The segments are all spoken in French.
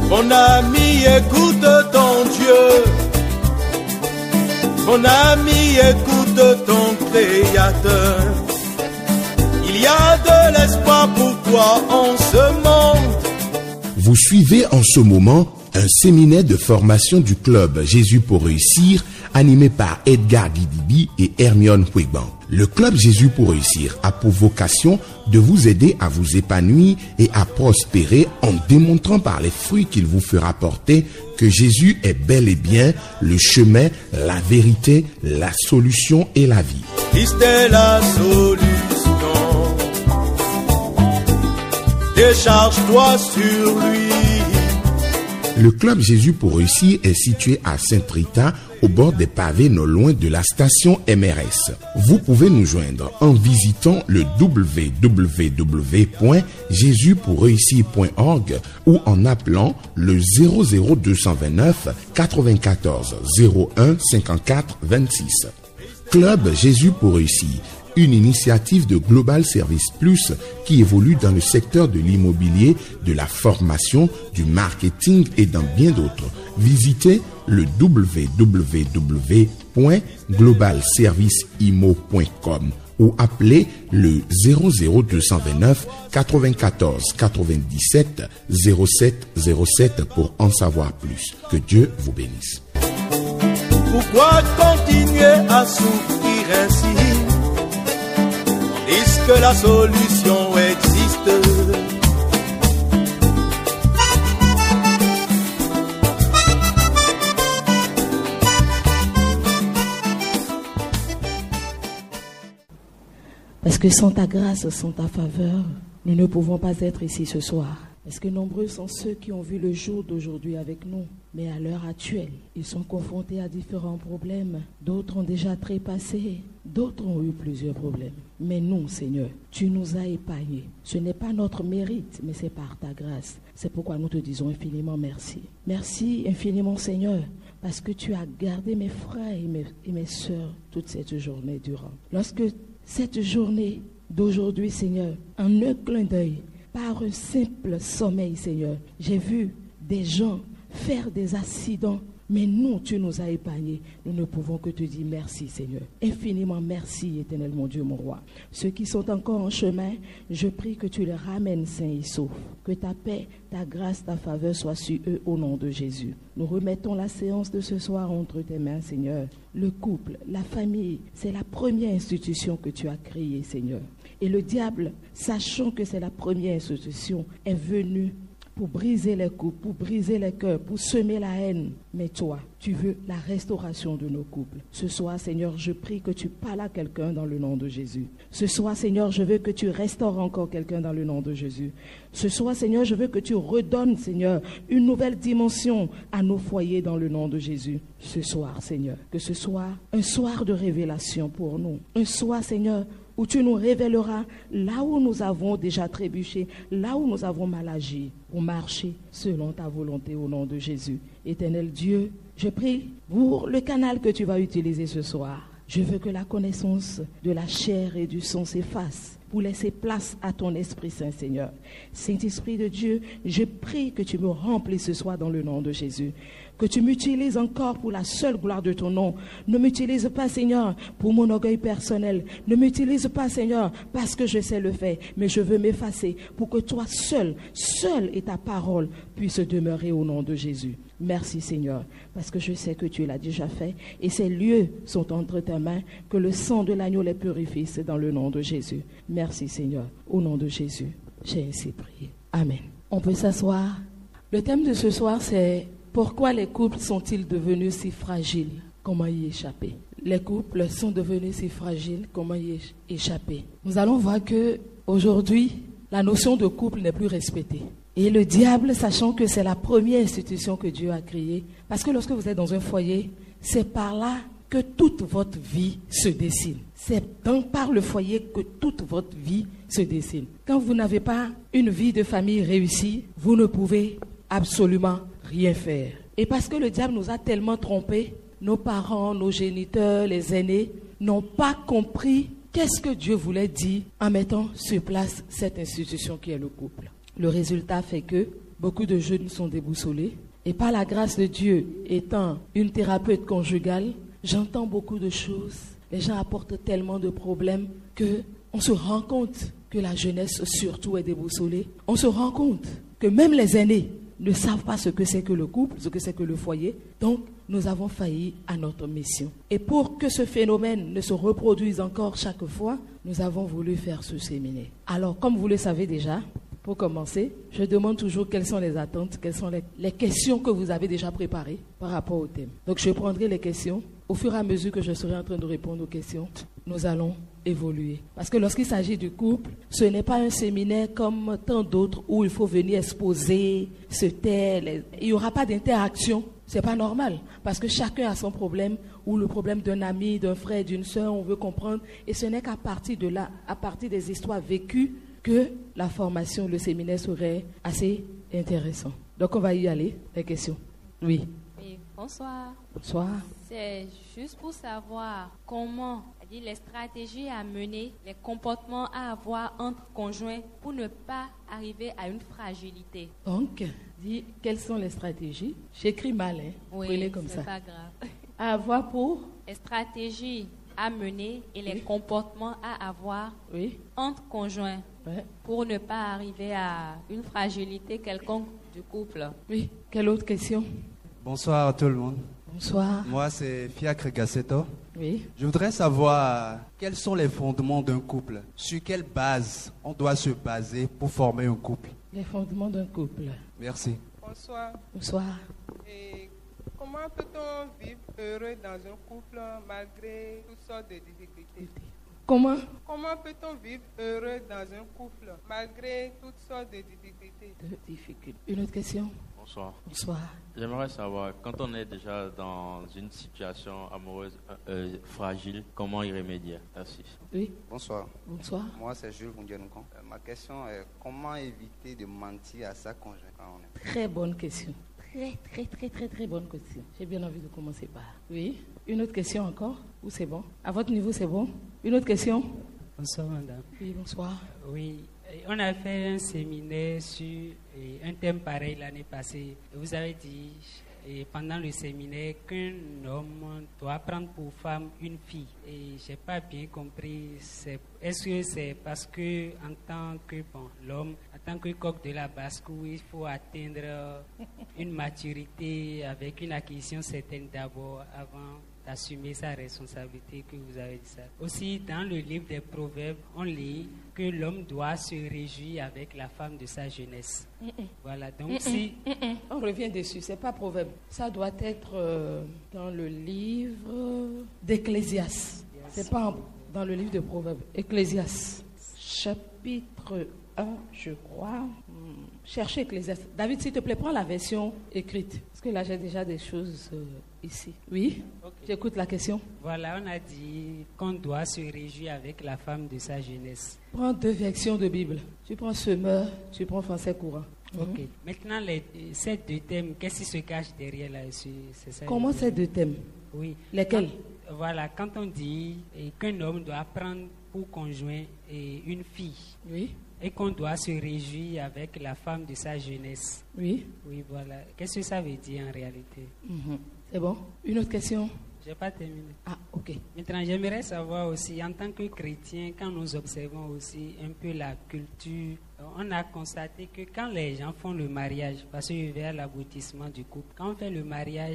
Mon ami, écoute ton Dieu. Mon ami, écoute ton Créateur. Il y a de l'espoir pour toi en ce monde. Vous suivez en ce moment un séminaire de formation du club Jésus pour réussir, animé par Edgar Guidibi et Hermione Huegban. Le club Jésus pour réussir a pour vocation de vous aider à vous épanouir et à prospérer en démontrant par les fruits qu'il vous fera porter que Jésus est bel et bien le chemin, la vérité, la solution et la vie. Christ est la solution. Décharge-toi sur lui. Le club Jésus pour réussir est situé à Saint-Rita, au bord des pavés non loin de la station MRS. Vous pouvez nous joindre en visitant le www.jesuspourreussir.org ou en appelant le 00229 94 01 54 26. Club Jésus pour réussir, une initiative de Global Service Plus qui évolue dans le secteur de l'immobilier, de la formation, du marketing et dans bien d'autres. Visitez le www.globalserviceimo.com ou appelez le 00229 94 97 07 07 pour en savoir plus. Que Dieu vous bénisse. Pourquoi continuer à souffrir ainsi? Est-ce que la solution existe? Parce que sans ta grâce, sans ta faveur, nous ne pouvons pas être ici ce soir. Parce que nombreux sont ceux qui ont vu le jour d'aujourd'hui avec nous. Mais à l'heure actuelle, ils sont confrontés à différents problèmes. D'autres ont déjà trépassé, d'autres ont eu plusieurs problèmes. Mais nous, Seigneur, tu nous as épargnés. Ce n'est pas notre mérite, mais c'est par ta grâce. C'est pourquoi nous te disons infiniment merci. Merci infiniment, Seigneur, parce que tu as gardé mes frères et mes sœurs toute cette journée durant. Lorsque cette journée d'aujourd'hui, Seigneur, en un clin d'œil, par un simple sommeil, Seigneur, j'ai vu des gens faire des accidents, mais nous, tu nous as épargnés. Nous ne pouvons que te dire merci, Seigneur. Infiniment merci, éternel mon Dieu, mon roi. Ceux qui sont encore en chemin, je prie que tu les ramènes sains et saufs. Que ta paix, ta grâce, ta faveur soient sur eux au nom de Jésus. Nous remettons la séance de ce soir entre tes mains, Seigneur. Le couple, la famille, c'est la première institution que tu as créée, Seigneur. Et le diable, sachant que c'est la première institution, est venu pour briser les couples, pour briser les cœurs, pour semer la haine. Mais toi, tu veux la restauration de nos couples. Ce soir, Seigneur, je prie que tu parles à quelqu'un dans le nom de Jésus. Ce soir, Seigneur, je veux que tu restaures encore quelqu'un dans le nom de Jésus. Ce soir, Seigneur, je veux que tu redonnes, Seigneur, une nouvelle dimension à nos foyers dans le nom de Jésus. Ce soir, Seigneur, que ce soit un soir de révélation pour nous. Un soir, Seigneur, où tu nous révéleras là où nous avons déjà trébuché, là où nous avons mal agi, pour marcher selon ta volonté au nom de Jésus. Éternel Dieu, je prie pour le canal que tu vas utiliser ce soir. Je veux que la connaissance de la chair et du sang s'efface pour laisser place à ton Esprit Saint, Seigneur. Saint-Esprit de Dieu, je prie que tu me remplisses ce soir dans le nom de Jésus. Que tu m'utilises encore pour la seule gloire de ton nom. Ne m'utilise pas, Seigneur, pour mon orgueil personnel. Ne m'utilise pas, Seigneur, parce que je sais le faire. Mais je veux m'effacer pour que toi seul et ta parole puissent demeurer au nom de Jésus. Merci, Seigneur, parce que je sais que tu l'as déjà fait. Et ces lieux sont entre tes mains. Que le sang de l'agneau les purifie. C'est dans le nom de Jésus. Merci, Seigneur. Au nom de Jésus, j'ai ainsi prié. Amen. On peut s'asseoir. Le thème de ce soir, c'est... Pourquoi les couples sont-ils devenus si fragiles? Comment y échapper? Les couples sont devenus si fragiles, comment y échapper? Nous allons voir que aujourd'hui, la notion de couple n'est plus respectée. Et le diable, sachant que c'est la première institution que Dieu a créée, parce que lorsque vous êtes dans un foyer, c'est par là que toute votre vie se dessine. C'est par le foyer que toute votre vie se dessine. Quand vous n'avez pas une vie de famille réussie, vous ne pouvez absolument rien faire. Et parce que le diable nous a tellement trompés, nos parents, nos géniteurs, les aînés n'ont pas compris qu'est-ce que Dieu voulait dire en mettant sur place cette institution qui est le couple. Le résultat fait que beaucoup de jeunes sont déboussolés. Et par la grâce de Dieu, étant une thérapeute conjugale, j'entends beaucoup de choses. Les gens apportent tellement de problèmes qu'on se rend compte que la jeunesse surtout est déboussolée. On se rend compte que même les aînés ne savent pas ce que c'est que le couple, ce que c'est que le foyer. Donc, nous avons failli à notre mission. Et pour que ce phénomène ne se reproduise encore chaque fois, nous avons voulu faire ce séminaire. Alors, comme vous le savez déjà, pour commencer, je demande toujours quelles sont les attentes, quelles sont les questions que vous avez déjà préparées par rapport au thème. Donc, je prendrai les questions. Au fur et à mesure que je serai en train de répondre aux questions, nous allons évoluer. Parce que lorsqu'il s'agit du couple, ce n'est pas un séminaire comme tant d'autres où il faut venir exposer, se taire. Il n'y aura pas d'interaction. C'est pas normal. Parce que chacun a son problème, ou le problème d'un ami, d'un frère, d'une soeur, on veut comprendre. Et ce n'est qu'à partir de là, à partir des histoires vécues, que la formation, le séminaire serait assez intéressant. Donc on va y aller. Les questions. Oui. Oui, bonsoir. Bonsoir. C'est juste pour savoir comment, c'est-à-dire les stratégies à mener, les comportements à avoir entre conjoints pour ne pas arriver à une fragilité. Donc, dis quelles sont les stratégies. J'écris mal, hein. Oui, prenez comme ça. c'est pas grave. À avoir pour Les stratégies à mener et les comportements à avoir entre conjoints pour ne pas arriver à une fragilité quelconque du couple. Oui. Quelle autre question? Bonsoir à tout le monde. Bonsoir. Moi, c'est Fiacre Gasseto. Oui. Je voudrais savoir quels sont les fondements d'un couple. Sur quelle base on doit se baser pour former un couple? Les fondements d'un couple. Merci. Bonsoir. Bonsoir. Et comment peut-on vivre heureux dans un couple malgré toutes sortes de difficultés? Comment peut-on vivre heureux dans un couple malgré toutes sortes de difficultés? Une autre question? Bonsoir. Bonsoir. J'aimerais savoir, quand on est déjà dans une situation amoureuse fragile, comment y remédier? Merci. Oui. Bonsoir. Bonsoir. Moi, c'est Jules Vundianunkon. Ma question est comment éviter de mentir à sa conjointe quand on est... Très bonne question. Très bonne question. J'ai bien envie de commencer par. Oui. Une autre question encore? Ou c'est bon? À votre niveau, c'est bon? Une autre question? Bonsoir, madame. Oui, bonsoir. Oui, on a fait un séminaire sur un thème pareil l'année passée. Vous avez dit pendant le séminaire qu'un homme doit prendre pour femme une fille. Et je n'ai pas bien compris. Est-ce que c'est parce que en tant que l'homme, en tant que coq de la basse-cour, il faut atteindre une maturité avec une acquisition certaine d'abord avant d'assumer sa responsabilité, que vous avez dit ça. Aussi, dans le livre des Proverbes, on lit que l'homme doit se réjouir avec la femme de sa jeunesse. Voilà, donc si... On revient dessus, c'est pas Proverbe. Ça doit être dans le livre d'Ecclésiaste. C'est pas dans le livre de Proverbes. Ecclésiaste, chapitre 1, je crois. Cherchez Ecclésiaste. David, s'il te plaît, prends la version écrite. Parce que là, j'ai déjà des choses ici. Oui, okay. J'écoute la question. Voilà, on a dit qu'on doit se réjouir avec la femme de sa jeunesse. Prends deux versions de Bible. Tu prends Semeur, tu prends Français courant. Ok. Maintenant, ces deux thèmes, qu'est-ce qui se cache derrière là-dessus? Comment ces deux thèmes? Oui. Lesquels? Quand on dit qu'un homme doit prendre pour conjoint une fille. Oui. Et qu'on doit se réjouir avec la femme de sa jeunesse. Oui. Oui, voilà. Qu'est-ce que ça veut dire en réalité? C'est bon. Une autre question? Je n'ai pas terminé. Ah, ok. Maintenant, j'aimerais savoir aussi, en tant que chrétien, quand nous observons aussi un peu la culture, on a constaté que quand les gens font le mariage, parce que vers l'aboutissement du couple, quand on fait le mariage,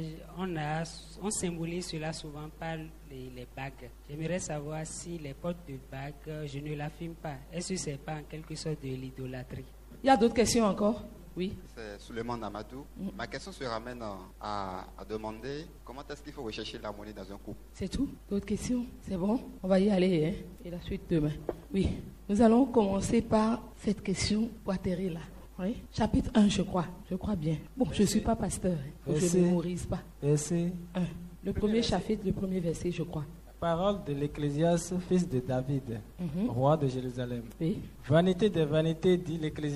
on symbolise cela souvent par les bagues. J'aimerais savoir si les portes de bagues, je ne l'affirme pas. Est-ce que ce n'est pas en quelque sorte de l'idolâtrie? Il y a d'autres questions encore? Oui. C'est Souleymane Amadou. Ma question se ramène à demander comment est-ce qu'il faut rechercher l'harmonie dans un couple. C'est tout? D'autres questions? C'est bon? On va y aller, hein? Et la suite demain. Oui. Nous allons commencer par cette question pour atterrir là. Oui. Chapitre 1, je crois. Je crois bien. Bon, je ne suis pas pasteur. Hein. Je ne mémorise pas. Verset 1. Le premier chapitre, le premier verset, je crois. Parole de l'Ecclésiaste, fils de David, roi de Jérusalem. Oui. Vanité des vanités, dit l'Ecclésiaste,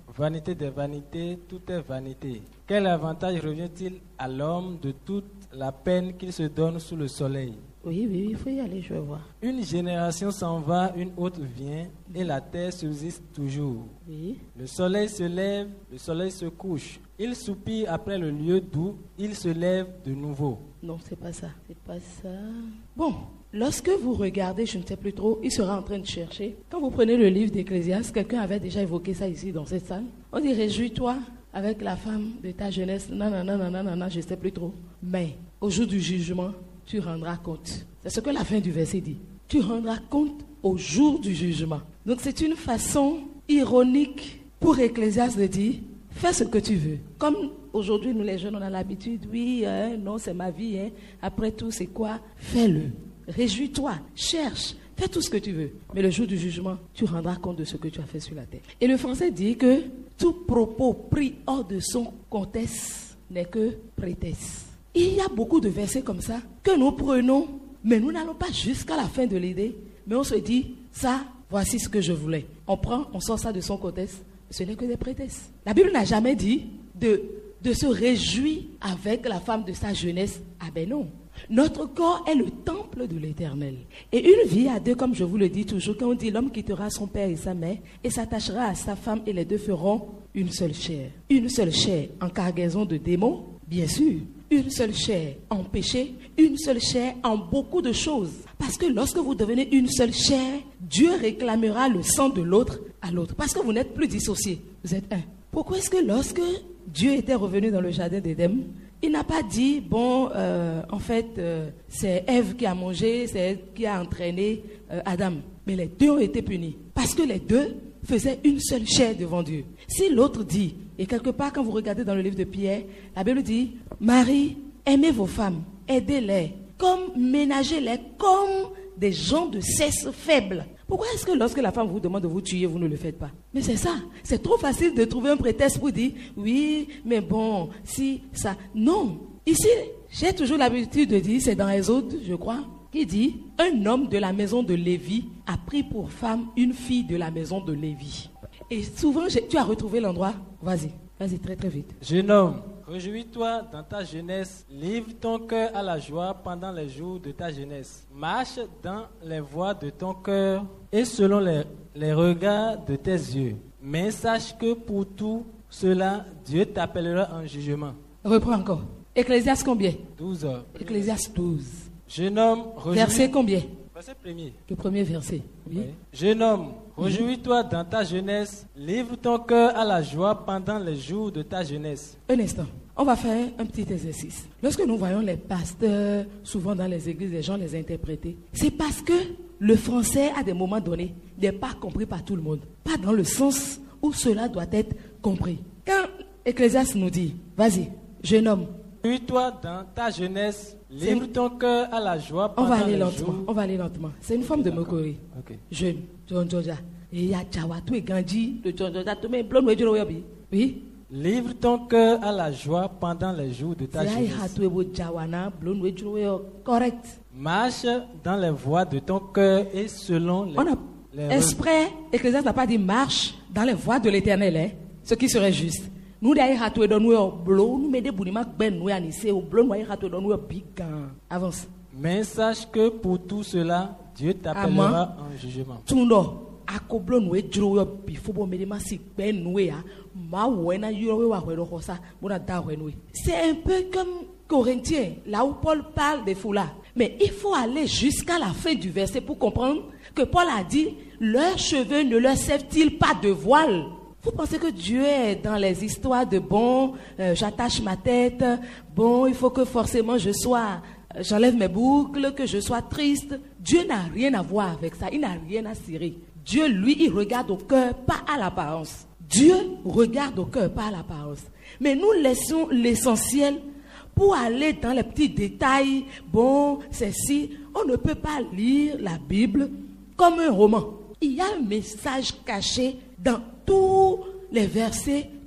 Vanité des vanités, tout est vanité. Quel avantage revient-il à l'homme de toute la peine qu'il se donne sous le soleil? Oui, il faut y aller, je vais voir. Une génération s'en va, une autre vient, et la terre subsiste toujours. Oui. Le soleil se lève, le soleil se couche. Il soupire après le lieu d'où il se lève de nouveau. Non, c'est pas ça. C'est pas ça. Bon, lorsque vous regardez, je ne sais plus trop, il sera en train de chercher. Quand vous prenez le livre d'Ecclésiaste, quelqu'un avait déjà évoqué ça ici dans cette salle. On dit réjouis-toi avec la femme de ta jeunesse. Non, je ne sais plus trop. Mais au jour du jugement, tu rendras compte. C'est ce que la fin du verset dit. Tu rendras compte au jour du jugement. Donc c'est une façon ironique pour Ecclésiaste de dire fais ce que tu veux. Comme aujourd'hui, nous les jeunes, on a l'habitude, oui, non, c'est ma vie. Après tout, c'est quoi? Fais-le. Réjouis-toi, cherche, fais tout ce que tu veux. Mais le jour du jugement, tu rendras compte de ce que tu as fait sur la terre. Et le français dit que tout propos pris hors de son contexte n'est que prétexte. Il y a beaucoup de versets comme ça que nous prenons, mais nous n'allons pas jusqu'à la fin de l'idée, mais on se dit, ça, voici ce que je voulais. On sort ça de son contexte, ce n'est que des prétextes. La Bible n'a jamais dit de se réjouir avec la femme de sa jeunesse. Ah ben non. Notre corps est le temple de l'Éternel. Et une vie à deux, comme je vous le dis toujours, quand on dit l'homme quittera son père et sa mère et s'attachera à sa femme et les deux feront une seule chair. Une seule chair en cargaison de démons, bien sûr. Une seule chair en péché, une seule chair en beaucoup de choses. Parce que lorsque vous devenez une seule chair, Dieu réclamera le sang de l'autre à l'autre. Parce que vous n'êtes plus dissociés, vous êtes un. Pourquoi est-ce que lorsque Dieu était revenu dans le jardin d'Éden, il n'a pas dit, c'est Ève qui a mangé, c'est elle qui a entraîné Adam. Mais les deux ont été punis. Parce que les deux faisaient une seule chair devant Dieu. Si l'autre dit, et quelque part quand vous regardez dans le livre de Pierre, la Bible dit, Marie, aimez vos femmes, aidez-les, ménagez-les comme des gens de sexe faible. Pourquoi est-ce que lorsque la femme vous demande de vous tuer, vous ne le faites pas? Mais c'est ça. C'est trop facile de trouver un prétexte pour dire, oui, mais bon, si, ça. Non. Ici, j'ai toujours l'habitude de dire, c'est dans Exode, je crois, qui dit, un homme de la maison de Lévi a pris pour femme une fille de la maison de Lévi. Et souvent, tu as retrouvé l'endroit. Vas-y, très très vite. Jeune homme, réjouis-toi dans ta jeunesse, livre ton cœur à la joie pendant les jours de ta jeunesse. Marche dans les voies de ton cœur et selon les regards de tes yeux. Mais sache que pour tout cela, Dieu t'appellera en jugement. Reprends encore. Ecclésiaste combien? 12 heures. Ecclésiaste 12. Jeune homme, verset combien? Verset premier. Le premier verset. Oui. Jeune homme, réjouis-toi dans ta jeunesse, livre ton cœur à la joie pendant les jours de ta jeunesse. Un instant, on va faire un petit exercice. Lorsque nous voyons les pasteurs, souvent dans les églises, les gens les interpréter, c'est parce que le français, à des moments donnés, n'est pas compris par tout le monde. Pas dans le sens où cela doit être compris. Quand Ecclésiaste nous dit, vas-y, jeune homme, réjouis-toi dans ta jeunesse, livre ton cœur à la joie pendant les jours. On va aller lentement. C'est une forme de moquerie. Okay. Jeune, John Georgia. Et il y a Tchawatou et Gandhi, le John Georgia, tout le monde. Oui. Livre ton cœur à la joie pendant les jours de ta jeunesse. Correct. Marche dans les voies de ton cœur et selon les exprès, Ecclésiaste n'a pas dit marche dans les voies de l'Éternel, hein, ce qui serait juste. Nous avance. Mais sache que pour tout cela, Dieu t'appellera en jugement. C'est un peu comme Corinthiens, là où Paul parle des foulards. Mais il faut aller jusqu'à la fin du verset pour comprendre que Paul a dit, leurs cheveux ne leur servent-ils pas de voile? Vous pensez que Dieu est dans les histoires de j'attache ma tête, il faut que forcément j'enlève mes boucles, que je sois triste. Dieu n'a rien à voir avec ça, il n'a rien à cirer. Dieu, lui, il regarde au cœur, pas à l'apparence. Dieu regarde au cœur, pas à l'apparence. Mais nous laissons l'essentiel pour aller dans les petits détails. C'est si, on ne peut pas lire la Bible comme un roman. Il y a un message caché dans tous les versets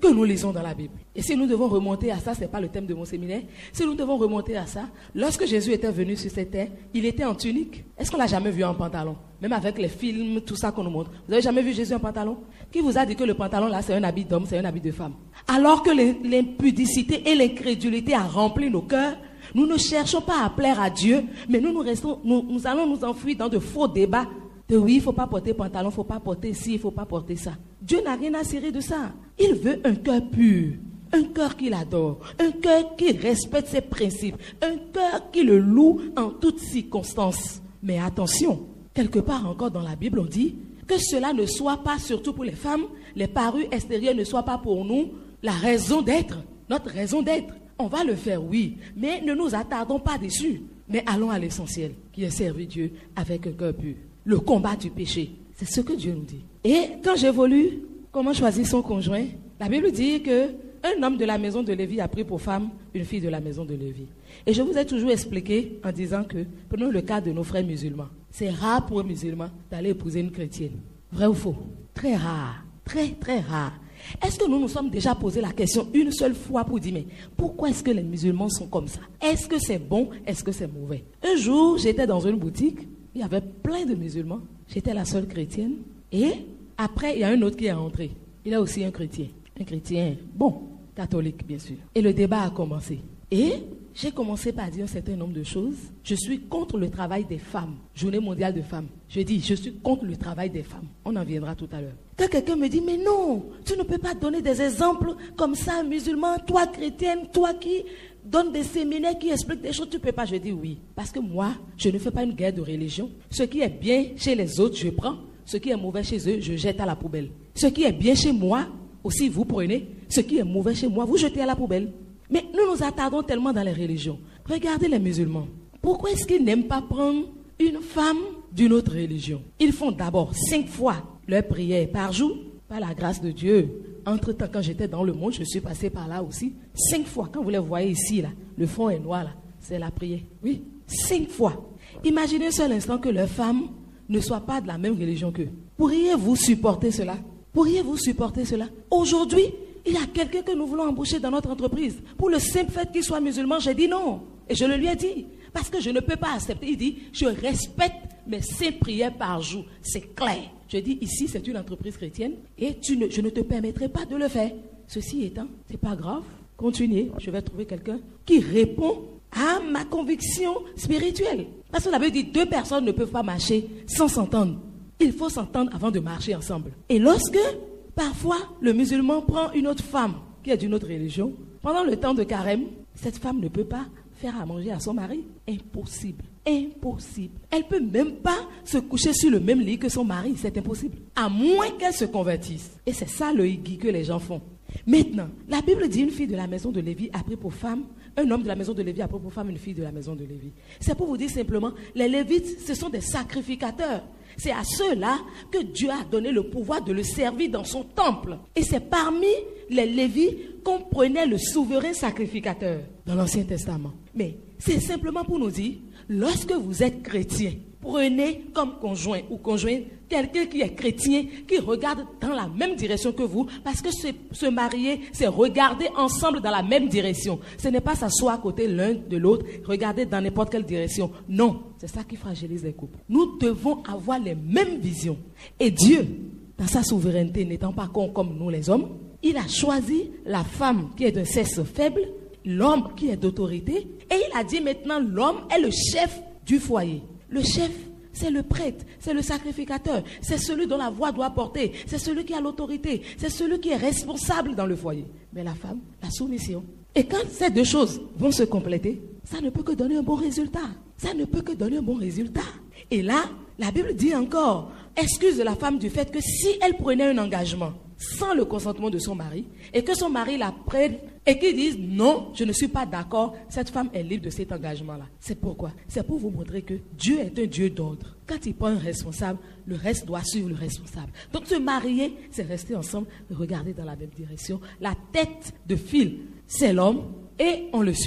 que nous lisons dans la Bible. Et si nous devons remonter à ça, ce n'est pas le thème de mon séminaire, si nous devons remonter à ça, lorsque Jésus était venu sur cette terre, il était en tunique. Est-ce qu'on l'a jamais vu en pantalon? Même avec les films, tout ça qu'on nous montre. Vous avez jamais vu Jésus en pantalon? Qui vous a dit que le pantalon là, c'est un habit d'homme, c'est un habit de femme? Alors que l'impudicité et l'incrédulité a rempli nos cœurs, nous ne cherchons pas à plaire à Dieu, mais nous allons nous enfuir dans de faux débats. De oui, il ne faut pas porter pantalon, il ne faut pas porter ci, il ne faut pas porter ça. Dieu n'a rien à cirer de ça. Il veut un cœur pur, un cœur qu'il adore, un cœur qui respecte ses principes, un cœur qui le loue en toutes circonstances. Mais attention, quelque part encore dans la Bible, on dit que cela ne soit pas, surtout pour les femmes, les parures extérieures ne soient pas pour nous la raison d'être, notre raison d'être. On va le faire, oui, mais ne nous attardons pas dessus. Mais allons à l'essentiel, qui est servir Dieu avec un cœur pur. Le combat du péché, c'est ce que Dieu nous dit. Et quand j'évolue, comment choisir son conjoint? La Bible dit qu'un homme de la maison de Lévi a pris pour femme une fille de la maison de Lévi. Et je vous ai toujours expliqué en disant que, prenons le cas de nos frères musulmans. C'est rare pour un musulman d'aller épouser une chrétienne. Vrai ou faux? Très rare, très très rare. Est-ce que nous nous sommes déjà posé la question une seule fois pour dire, mais pourquoi est-ce que les musulmans sont comme ça? Est-ce que c'est bon? Est-ce que c'est mauvais? Un jour, j'étais dans une boutique, il y avait plein de musulmans. J'étais la seule chrétienne. Et après, il y a un autre qui est rentré. Il est aussi un chrétien. Un chrétien, bon, catholique bien sûr. Et le débat a commencé. Et j'ai commencé par dire un certain nombre de choses. Je suis contre le travail des femmes. Journée mondiale de femmes. Je dis, je suis contre le travail des femmes. On en viendra tout à l'heure. Quand quelqu'un me dit, mais non, tu ne peux pas donner des exemples comme ça, musulman, toi chrétienne, toi qui donne des séminaires qui expliquent des choses, tu ne peux pas. Je dis oui. Parce que moi, je ne fais pas une guerre de religion. Ce qui est bien chez les autres, je prends. Ce qui est mauvais chez eux, je jette à la poubelle. Ce qui est bien chez moi, aussi vous prenez. Ce qui est mauvais chez moi, vous jetez à la poubelle. Mais nous nous attardons tellement dans les religions. Regardez les musulmans. Pourquoi est-ce qu'ils n'aiment pas prendre une femme d'une autre religion? Ils font d'abord 5 fois leur prière par jour, par la grâce de Dieu. Entre-temps, quand j'étais dans le monde, je suis passé par là aussi. 5 fois, quand vous les voyez ici, là, le fond est noir, là, c'est la prière. Oui, 5 fois. Imaginez un seul instant que leurs femmes ne soient pas de la même religion qu'eux. Pourriez-vous supporter cela? Pourriez-vous supporter cela? Aujourd'hui, il y a quelqu'un que nous voulons embaucher dans notre entreprise. Pour le simple fait qu'il soit musulman, j'ai dit non. Et je le lui ai dit. Parce que je ne peux pas accepter. Il dit, je respecte mes 5 prières par jour. C'est clair. Je dis, ici, c'est une entreprise chrétienne et je ne te permettrai pas de le faire. Ceci étant, c'est pas grave. Continuez. Je vais trouver quelqu'un qui répond à ma conviction spirituelle. Parce que la Bible dit, 2 personnes ne peuvent pas marcher sans s'entendre. Il faut s'entendre avant de marcher ensemble. Et lorsque, parfois, le musulman prend une autre femme qui est d'une autre religion, pendant le temps de carême, cette femme ne peut pas faire à manger à son mari. Impossible. Impossible. Elle ne peut même pas se coucher sur le même lit que son mari. C'est impossible. À moins qu'elle se convertisse. Et c'est ça le higui que les gens font. Maintenant, la Bible dit une fille de la maison de Lévi a pris pour femme, un homme de la maison de Lévi a pris pour femme une fille de la maison de Lévi. C'est pour vous dire simplement, les Lévites, ce sont des sacrificateurs. C'est à ceux-là que Dieu a donné le pouvoir de le servir dans son temple. Et c'est parmi les Lévites qu'on prenait le souverain sacrificateur dans l'Ancien Testament. Mais c'est simplement pour nous dire, lorsque vous êtes chrétien, prenez comme conjoint ou conjointe quelqu'un qui est chrétien, qui regarde dans la même direction que vous, parce que se marier, c'est regarder ensemble dans la même direction. Ce n'est pas s'asseoir à côté l'un de l'autre, regarder dans n'importe quelle direction. Non, c'est ça qui fragilise les couples. Nous devons avoir les mêmes visions. Et Dieu, dans sa souveraineté, n'étant pas con comme nous les hommes, il a choisi la femme qui est d'un sexe faible, l'homme qui est d'autorité, et il a dit maintenant l'homme est le chef du foyer. Le chef, c'est le prêtre, c'est le sacrificateur, c'est celui dont la voix doit porter, c'est celui qui a l'autorité, c'est celui qui est responsable dans le foyer. Mais la femme, la soumission. Et quand ces 2 choses vont se compléter, ça ne peut que donner un bon résultat. Ça ne peut que donner un bon résultat. Et là, la Bible dit encore, excuse la femme du fait que si elle prenait un engagement sans le consentement de son mari, et que son mari la prenne, et qu'il dise non, je ne suis pas d'accord, cette femme est libre de cet engagement-là. C'est pourquoi? C'est pour vous montrer que Dieu est un Dieu d'ordre. Quand il prend un responsable, le reste doit suivre le responsable. Donc se marier, c'est rester ensemble, regarder dans la même direction. La tête de fil, c'est l'homme, et on le suit.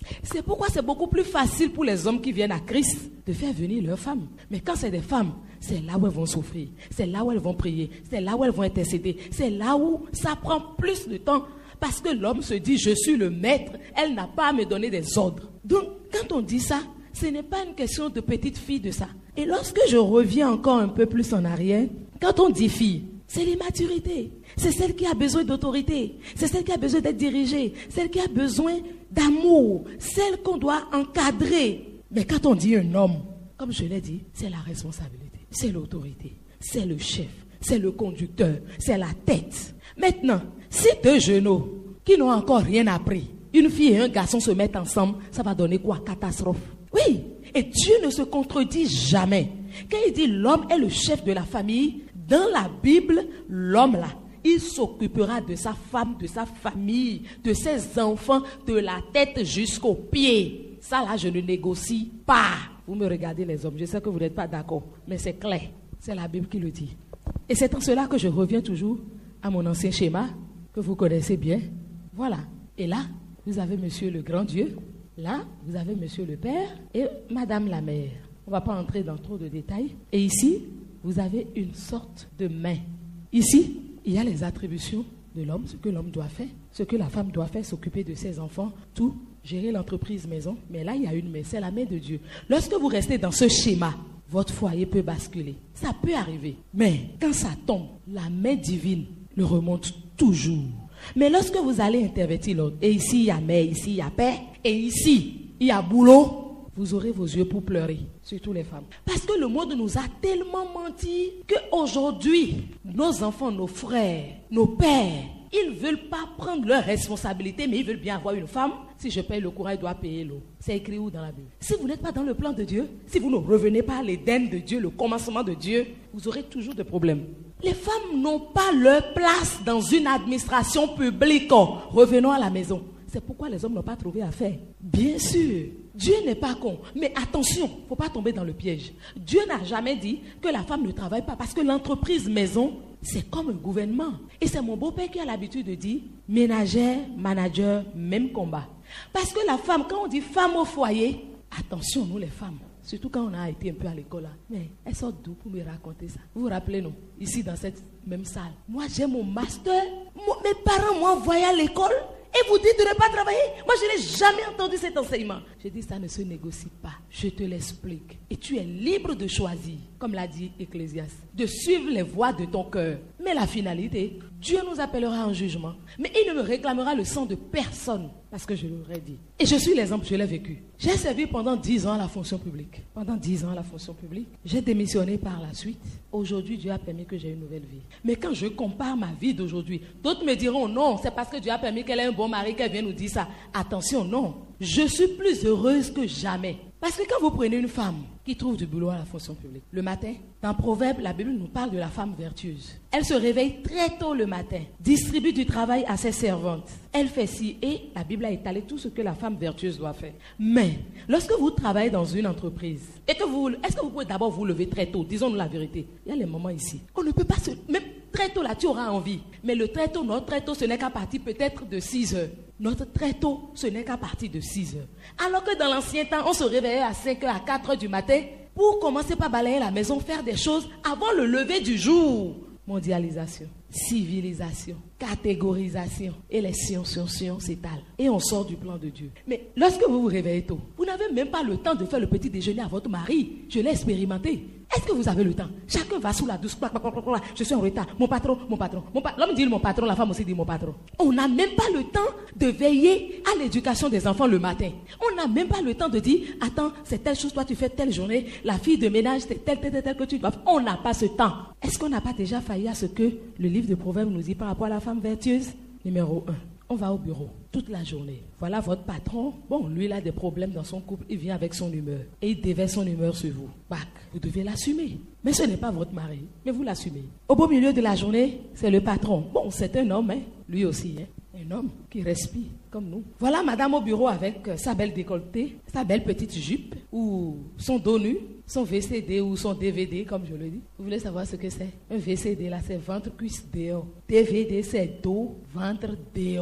C'est pourquoi c'est beaucoup plus facile pour les hommes qui viennent à Christ de faire venir leurs femmes. Mais quand c'est des femmes, c'est là où elles vont souffrir, c'est là où elles vont prier, c'est là où elles vont intercéder, c'est là où ça prend plus de temps. Parce que l'homme se dit, je suis le maître, elle n'a pas à me donner des ordres. Donc, quand on dit ça, ce n'est pas une question de petite fille de ça. Et lorsque je reviens encore un peu plus en arrière, quand on dit fille, c'est l'immaturité. C'est celle qui a besoin d'autorité. C'est celle qui a besoin d'être dirigée. Celle qui a besoin d'amour. Celle qu'on doit encadrer. Mais quand on dit un homme, comme je l'ai dit, c'est la responsabilité. C'est l'autorité. C'est le chef. C'est le conducteur. C'est la tête. Maintenant, si deux genoux qui n'ont encore rien appris, une fille et un garçon se mettent ensemble, ça va donner quoi? Catastrophe. Oui. Et Dieu ne se contredit jamais. Quand il dit l'homme est le chef de la famille, dans la Bible, l'homme là, il s'occupera de sa femme, de sa famille, de ses enfants, de la tête jusqu'aux pieds. Ça là, je ne négocie pas. Vous me regardez les hommes, je sais que vous n'êtes pas d'accord, mais c'est clair. C'est la Bible qui le dit. Et c'est en cela que je reviens toujours à mon ancien schéma, que vous connaissez bien. Voilà. Et là, vous avez monsieur le grand Dieu. Là, vous avez monsieur le Père et madame la mère. On ne va pas entrer dans trop de détails. Et ici, vous avez une sorte de main. Ici, il y a les attributions de l'homme, ce que l'homme doit faire, ce que la femme doit faire, s'occuper de ses enfants, tout, gérer l'entreprise maison. Mais là, il y a une main, c'est la main de Dieu. Lorsque vous restez dans ce schéma, votre foyer peut basculer. Ça peut arriver. Mais quand ça tombe, la main divine le remonte toujours. Mais lorsque vous allez intervertir l'autre, et ici il y a mère, ici il y a père, et ici il y a boulot, vous aurez vos yeux pour pleurer, surtout les femmes. Parce que le monde nous a tellement menti qu'aujourd'hui, nos enfants, nos frères, nos pères, ils ne veulent pas prendre leurs responsabilités, mais ils veulent bien avoir une femme. Si je paye le courant, il doit payer l'eau. C'est écrit où dans la Bible? Si vous n'êtes pas dans le plan de Dieu, si vous ne revenez pas à l'Éden de Dieu, le commencement de Dieu, vous aurez toujours des problèmes. Les femmes n'ont pas leur place dans une administration publique. Revenons à la maison. C'est pourquoi les hommes n'ont pas trouvé à faire. Bien sûr, Dieu n'est pas con. Mais attention, il ne faut pas tomber dans le piège. Dieu n'a jamais dit que la femme ne travaille pas. Parce que l'entreprise maison, c'est comme un gouvernement. Et c'est mon beau-père qui a l'habitude de dire, ménagère, manager, même combat. Parce que la femme, quand on dit femme au foyer, attention, nous les femmes, surtout quand on a été un peu à l'école là, mais elles sortent d'où pour me raconter ça? Vous vous rappelez, non? Ici, dans cette même salle. Moi, j'ai mon master. Mes parents m'ont envoyé à l'école. Et vous dites de ne pas travailler? Moi, je n'ai jamais entendu cet enseignement. Je dis, ça ne se négocie pas. Je te l'explique. Et tu es libre de choisir, comme l'a dit Ecclésiaste, de suivre les voies de ton cœur. Mais la finalité, Dieu nous appellera en jugement. Mais il ne me réclamera le sang de personne, parce que je l'aurais dit. Et je suis l'exemple, je l'ai vécu. J'ai servi pendant 10 ans à la fonction publique. Pendant 10 ans à la fonction publique. J'ai démissionné par la suite. Aujourd'hui, Dieu a permis que j'ai une nouvelle vie. Mais quand je compare ma vie d'aujourd'hui, d'autres me diront, non, c'est parce que Dieu a permis qu'elle ait un bon mari qu'elle vient nous dire ça. Attention, non. Je suis plus heureuse que jamais. Parce que quand vous prenez une femme qui trouve du boulot à la fonction publique, le matin, dans Proverbe, la Bible nous parle de la femme vertueuse. Elle se réveille très tôt le matin, distribue du travail à ses servantes. Elle fait ci et la Bible a étalé tout ce que la femme vertueuse doit faire. Mais, lorsque vous travaillez dans une entreprise, et que est-ce que vous pouvez d'abord vous lever très tôt? Disons-nous la vérité. Il y a les moments ici. On ne peut pas même très tôt là, tu auras envie. Mais le très tôt, notre très tôt, ce n'est qu'à partir peut-être de 6 heures. Notre très tôt, ce n'est qu'à partir de 6 heures. Alors que dans l'ancien temps, on se réveillait à 5 heures, à 4 heures du matin pour commencer par balayer la maison, faire des choses avant le lever du jour. Mondialisation, civilisation, catégorisation et les sciences s'étalent. Et on sort du plan de Dieu. Mais lorsque vous vous réveillez tôt, vous n'avez même pas le temps de faire le petit déjeuner à votre mari. Je l'ai expérimenté. Est-ce que vous avez le temps? Chacun va sous la douche. Je suis en retard. Mon patron. L'homme dit mon patron, la femme aussi dit mon patron. On n'a même pas le temps de veiller à l'éducation des enfants le matin. On n'a même pas le temps de dire, attends, c'est telle chose, toi tu fais telle journée, la fille de ménage, c'est telle que tu dois faire. On n'a pas ce temps. Est-ce qu'on n'a pas déjà failli à ce que le livre de Proverbes nous dit par rapport à la femme vertueuse? Numéro 1. On va au bureau toute la journée. Voilà votre patron. Bon, lui, il a des problèmes dans son couple. Il vient avec son humeur. Et il déverse son humeur sur vous. Bac. Vous devez l'assumer. Mais ce n'est pas votre mari. Mais vous l'assumez. Au beau milieu de la journée, c'est le patron. Bon, c'est un homme, hein. Lui aussi, hein. Un homme qui respire comme nous. Voilà madame au bureau avec sa belle décolletée, sa belle petite jupe ou son dos nu, son VCD ou son DVD comme je le dis. Vous voulez savoir ce que c'est? Un VCD là, c'est ventre, cuisse, dehors. DVD, c'est dos, ventre, dehors.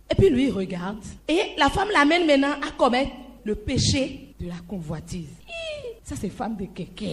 Et puis lui, il regarde. Et la femme l'amène maintenant à commettre le péché de la convoitise. Ça, c'est femme de quelqu'un.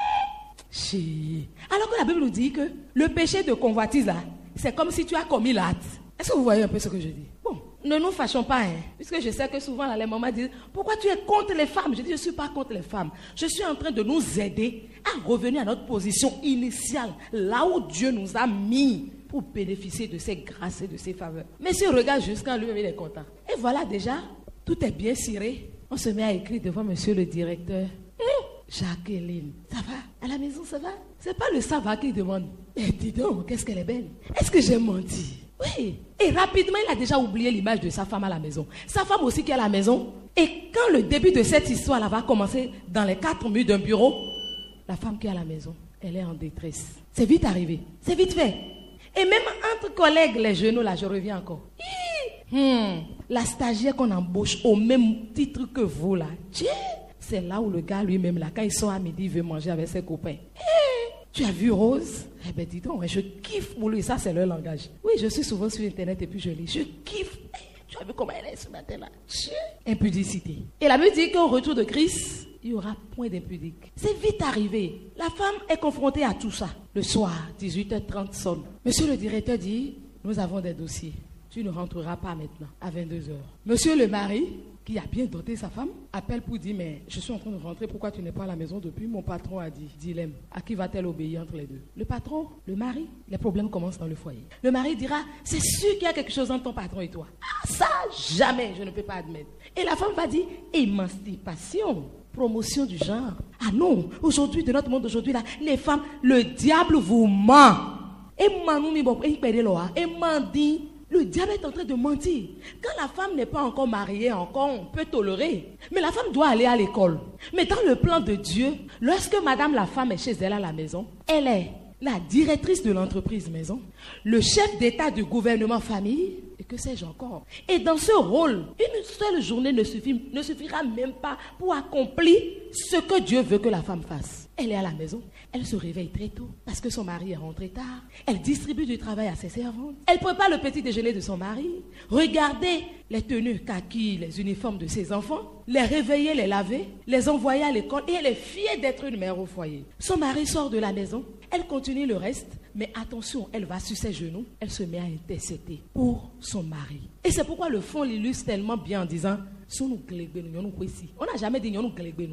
Alors que la Bible nous dit que le péché de convoitise, là, c'est comme si tu as commis l'acte. Est-ce que vous voyez un peu ce que je dis? Bon, ne nous fâchons pas, puisque je sais que souvent, là, les mamans disent, pourquoi tu es contre les femmes? Je dis, je ne suis pas contre les femmes. Je suis en train de nous aider à revenir à notre position initiale, là où Dieu nous a mis pour bénéficier de ses grâces et de ses faveurs. Monsieur regarde jusqu'à lui-même, il est content. Et voilà déjà, tout est bien ciré. On se met à écrire devant monsieur le directeur. Jacqueline, ça va? À la maison, ça va? C'est pas le ça va qui demande. Mais dis donc, qu'est-ce qu'elle est belle. Est-ce que j'ai menti? Oui. Et rapidement, il a déjà oublié l'image de sa femme à la maison. Sa femme aussi qui est à la maison. Et quand le début de cette histoire-là va commencer dans les 4 murs d'un bureau, la femme qui est à la maison, elle est en détresse. C'est vite arrivé. C'est vite fait. Et même entre collègues, les genoux, là, je reviens encore. La stagiaire qu'on embauche au même titre que vous, là. C'est là où le gars lui-même, là, quand il sort à midi, il veut manger avec ses copains. Tu as vu Rose? Eh bien, dis donc, je kiffe pour lui. Ça, c'est leur langage. Oui, je suis souvent sur Internet et puis je lis. Je kiffe. Tu as vu comment elle est ce matin-là? Impudicité. Et la Bible dit qu'au retour de Christ, il n'y aura point d'impudique. C'est vite arrivé. La femme est confrontée à tout ça. Le soir, 18h30 sonne. Monsieur le directeur dit, nous avons des dossiers. Tu ne rentreras pas maintenant, à 22h. Monsieur le mari, qui a bien doté sa femme, appelle pour dire, mais je suis en train de rentrer, pourquoi tu n'es pas à la maison depuis? Mon patron a dit, dilemme, à qui va-t-elle obéir entre les deux? Le patron, le mari, les problèmes commencent dans le foyer. Le mari dira, c'est sûr qu'il y a quelque chose entre ton patron et toi. Ah, ça, jamais, je ne peux pas admettre. Et la femme va dire, émancipation, promotion du genre. Ah non, aujourd'hui, de notre monde d'aujourd'hui, là, les femmes, le diable vous ment. Et dit, le diable est en train de mentir. Quand la femme n'est pas encore mariée, on peut tolérer. Mais la femme doit aller à l'école. Mais dans le plan de Dieu, lorsque madame la femme est chez elle à la maison, elle est la directrice de l'entreprise maison, le chef d'état du gouvernement famille, et que sais-je encore. Et dans ce rôle, une seule journée ne suffira même pas pour accomplir ce que Dieu veut que la femme fasse. Elle est à la maison, elle se réveille très tôt parce que son mari est rentré tard. Elle distribue du travail à ses servantes. Elle prépare le petit déjeuner de son mari. Regardez les tenues kaki, les uniformes de ses enfants, les réveiller, les laver, les envoyer à l'école et elle est fière d'être une mère au foyer. Son mari sort de la maison, elle continue le reste, mais attention, elle va sur ses genoux, elle se met à intercéder pour son mari. Et c'est pourquoi le fond l'illustre tellement bien en disant, on n'a jamais dit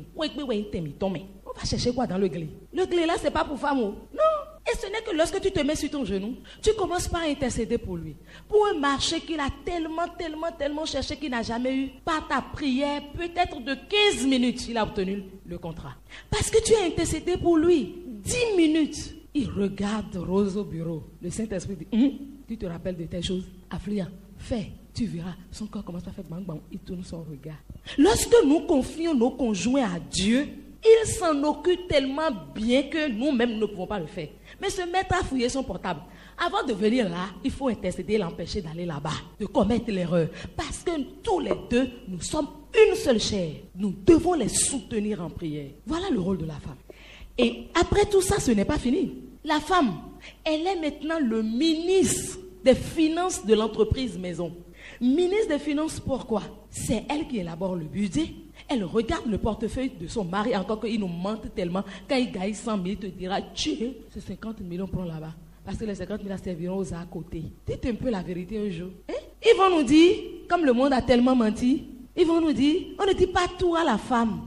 on va chercher quoi dans le glé? Le glé là, c'est pas pour femme. Non. Et ce n'est que lorsque tu te mets sur ton genou, tu commences par intercéder pour lui. Pour un marché qu'il a tellement cherché qu'il n'a jamais eu. Par ta prière, peut-être de 15 minutes, il a obtenu le contrat. Parce que tu as intercédé pour lui. 10 minutes. Il regarde Rose au bureau. Le Saint-Esprit dit, tu te rappelles de telles choses? Affluent, fais. Tu verras, son corps commence à faire bang bang, il tourne son regard. Lorsque nous confions nos conjoints à Dieu, il s'en occupe tellement bien que nous-mêmes ne pouvons pas le faire. Mais se mettre à fouiller son portable, avant de venir là, il faut intercéder, l'empêcher d'aller là-bas, de commettre l'erreur. Parce que tous les deux, nous sommes une seule chair. Nous devons les soutenir en prière. Voilà le rôle de la femme. Et après tout ça, ce n'est pas fini. La femme, elle est maintenant le ministre des finances de l'entreprise maison. Ministre des Finances, pourquoi? C'est elle qui élabore le budget. Elle regarde le portefeuille de son mari, encore qu'il nous mente tellement. Quand il gagne 100 000, il te dira, c'est 50 millions, prends là-bas. Parce que les 50 000 serviront aux à côté. Dites un peu la vérité un jour. Ils vont nous dire, comme le monde a tellement menti, ils vont nous dire, on ne dit pas tout à la femme.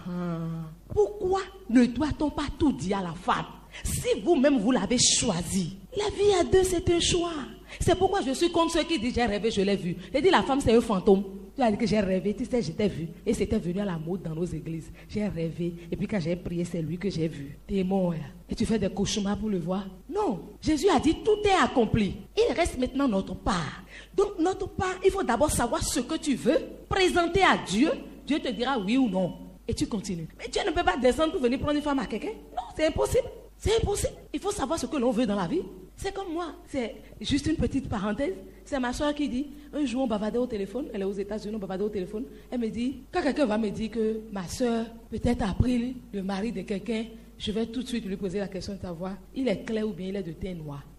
Pourquoi ne doit-on pas tout dire à la femme? Si vous-même vous l'avez choisi. La vie à deux, c'est un choix. C'est pourquoi je suis contre ceux qui disent j'ai rêvé, je l'ai vu. J'ai dit la femme c'est un fantôme. Tu as dit que j'ai rêvé, tu sais, je t'ai vu. Et c'était venu à la mode dans nos églises. J'ai rêvé. Et puis quand j'ai prié, c'est lui que j'ai vu. T'es mort. Et tu fais des cauchemars pour le voir? Non. Jésus a dit tout est accompli. Il reste maintenant notre part. Donc notre part, il faut d'abord savoir ce que tu veux. Présenter à Dieu. Dieu te dira oui ou non. Et tu continues. Mais Dieu ne peut pas descendre pour venir prendre une femme à quelqu'un. Non, c'est impossible. C'est impossible. Il faut savoir ce que l'on veut dans la vie. C'est comme moi. C'est juste une petite parenthèse. C'est ma soeur qui dit, un jour on bavardait au téléphone. Elle est aux États-Unis, on bavardait au téléphone. Elle me dit, quand quelqu'un va me dire que ma soeur peut-être a pris le mari de quelqu'un, je vais tout de suite lui poser la question de savoir, il est clair ou bien il est de teint noir.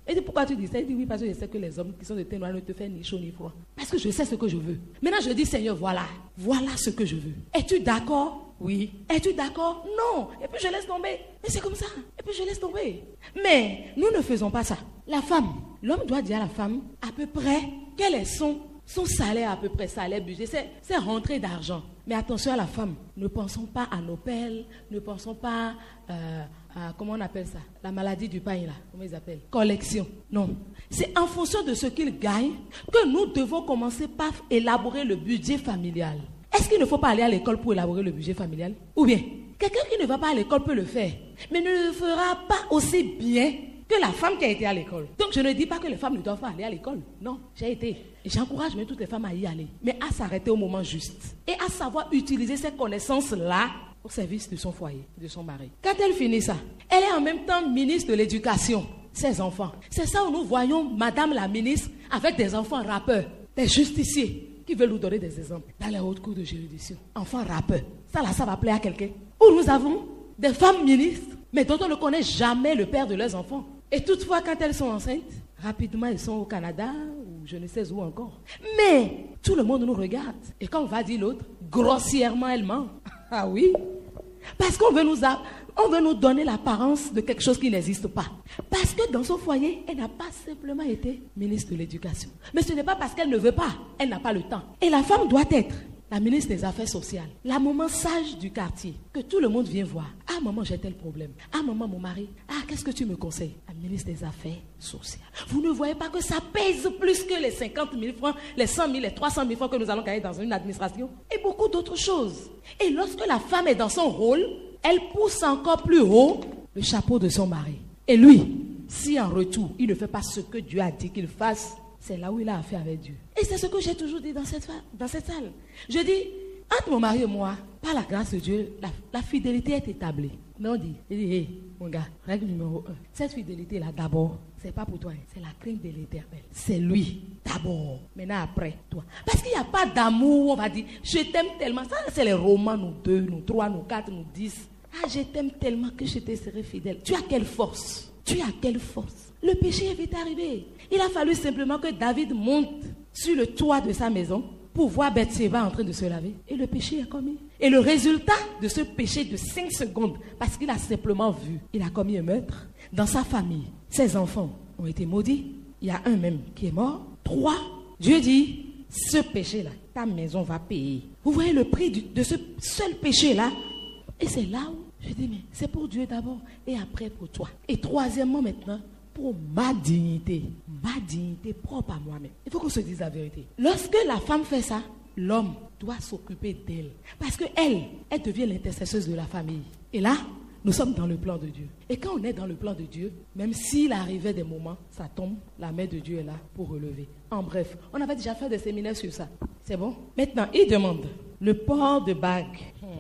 Elle dit, pourquoi tu dis ça? Elle dit, oui, parce que je sais que les hommes qui sont de teint noir ne te font ni chaud ni froid. Parce que je sais ce que je veux. Maintenant, je dis, Seigneur, voilà ce que je veux. Es-tu d'accord? Oui. Es-tu d'accord? Non. Et puis je laisse tomber. Mais c'est comme ça. Et puis je laisse tomber. Mais nous ne faisons pas ça. La femme, l'homme doit dire à la femme à peu près quel est son salaire, à peu près salaire, budget. C'est rentrée d'argent. Mais attention à la femme. Ne pensons pas à nos pelles. Ne pensons pas comment on appelle ça? La maladie du pain là. Comment ils appellent? Collection. Non. C'est en fonction de ce qu'il gagne que nous devons commencer par élaborer le budget familial. Est-ce qu'il ne faut pas aller à l'école pour élaborer le budget familial? Ou bien, quelqu'un qui ne va pas à l'école peut le faire, mais ne le fera pas aussi bien que la femme qui a été à l'école. Donc je ne dis pas que les femmes ne doivent pas aller à l'école. Non, j'ai été. Et j'encourage même toutes les femmes à y aller. Mais à s'arrêter au moment juste. Et à savoir utiliser ces connaissances-là au service de son foyer, de son mari. Quand elle finit ça, elle est en même temps ministre de l'éducation. Ses enfants. C'est ça où nous voyons Madame la ministre avec des enfants rappeurs, des justiciers qui veulent nous donner des exemples dans les hautes cours de juridiction. Enfants rappeurs. Ça va plaire à quelqu'un. Où nous avons des femmes ministres, mais dont on ne connaît jamais le père de leurs enfants. Et toutefois, quand elles sont enceintes, rapidement, elles sont au Canada ou je ne sais où encore. Mais tout le monde nous regarde. Et quand on va dire l'autre, grossièrement, elle ment. Ah oui. Parce qu'on veut nous donner l'apparence de quelque chose qui n'existe pas. Parce que dans son foyer, elle n'a pas simplement été ministre de l'Éducation. Mais ce n'est pas parce qu'elle ne veut pas. Elle n'a pas le temps. Et la femme doit être la ministre des Affaires sociales, la maman sage du quartier, que tout le monde vient voir. Ah maman, j'ai tel problème. Ah maman, mon mari. Ah, qu'est-ce que tu me conseilles? La ministre des Affaires sociales. Vous ne voyez pas que ça pèse plus que les 50 000 francs, les 100 000, les 300 000 francs que nous allons gagner dans une administration? Et beaucoup d'autres choses. Et lorsque la femme est dans son rôle, elle pousse encore plus haut le chapeau de son mari. Et lui, si en retour, il ne fait pas ce que Dieu a dit qu'il fasse, c'est là où il a affaire avec Dieu. Et c'est ce que j'ai toujours dit dans cette salle. Je dis, entre mon mari et moi, par la grâce de Dieu, la fidélité est établie. Mais on dit, hey, mon gars, règle numéro 1. Cette fidélité-là, d'abord, c'est pas pour toi, c'est la crainte de l'Éternel. C'est lui, d'abord. Maintenant, après, toi. Parce qu'il n'y a pas d'amour, on va dire, je t'aime tellement. Ça, c'est les romans, nous 2, nous 3, nous 4, nous 10. Ah, je t'aime tellement que je te serai fidèle. Tu as quelle force? Tu as quelle force? Le péché est vite arrivé. Il a fallu simplement que David monte sur le toit de sa maison pour voir Bathsheba en train de se laver. Et le péché est commis. Et le résultat de ce péché de 5 secondes, parce qu'il a simplement vu, il a commis un meurtre dans sa famille. Ses enfants ont été maudits. Il y a un même qui est mort. 3, Dieu dit, ce péché-là, ta maison va payer. Vous voyez le prix de ce seul péché-là? Et c'est là où je dis, mais c'est pour Dieu d'abord et après pour toi. Et troisièmement maintenant, pour ma dignité propre à moi-même. Il faut qu'on se dise la vérité. Lorsque la femme fait ça, l'homme doit s'occuper d'elle. Parce qu'elle devient l'intercesseuse de la famille. Et là, nous sommes dans le plan de Dieu. Et quand on est dans le plan de Dieu, même s'il arrivait des moments, ça tombe, la main de Dieu est là pour relever. En bref, on avait déjà fait des séminaires sur ça. C'est bon? Maintenant, il demande le port de bague.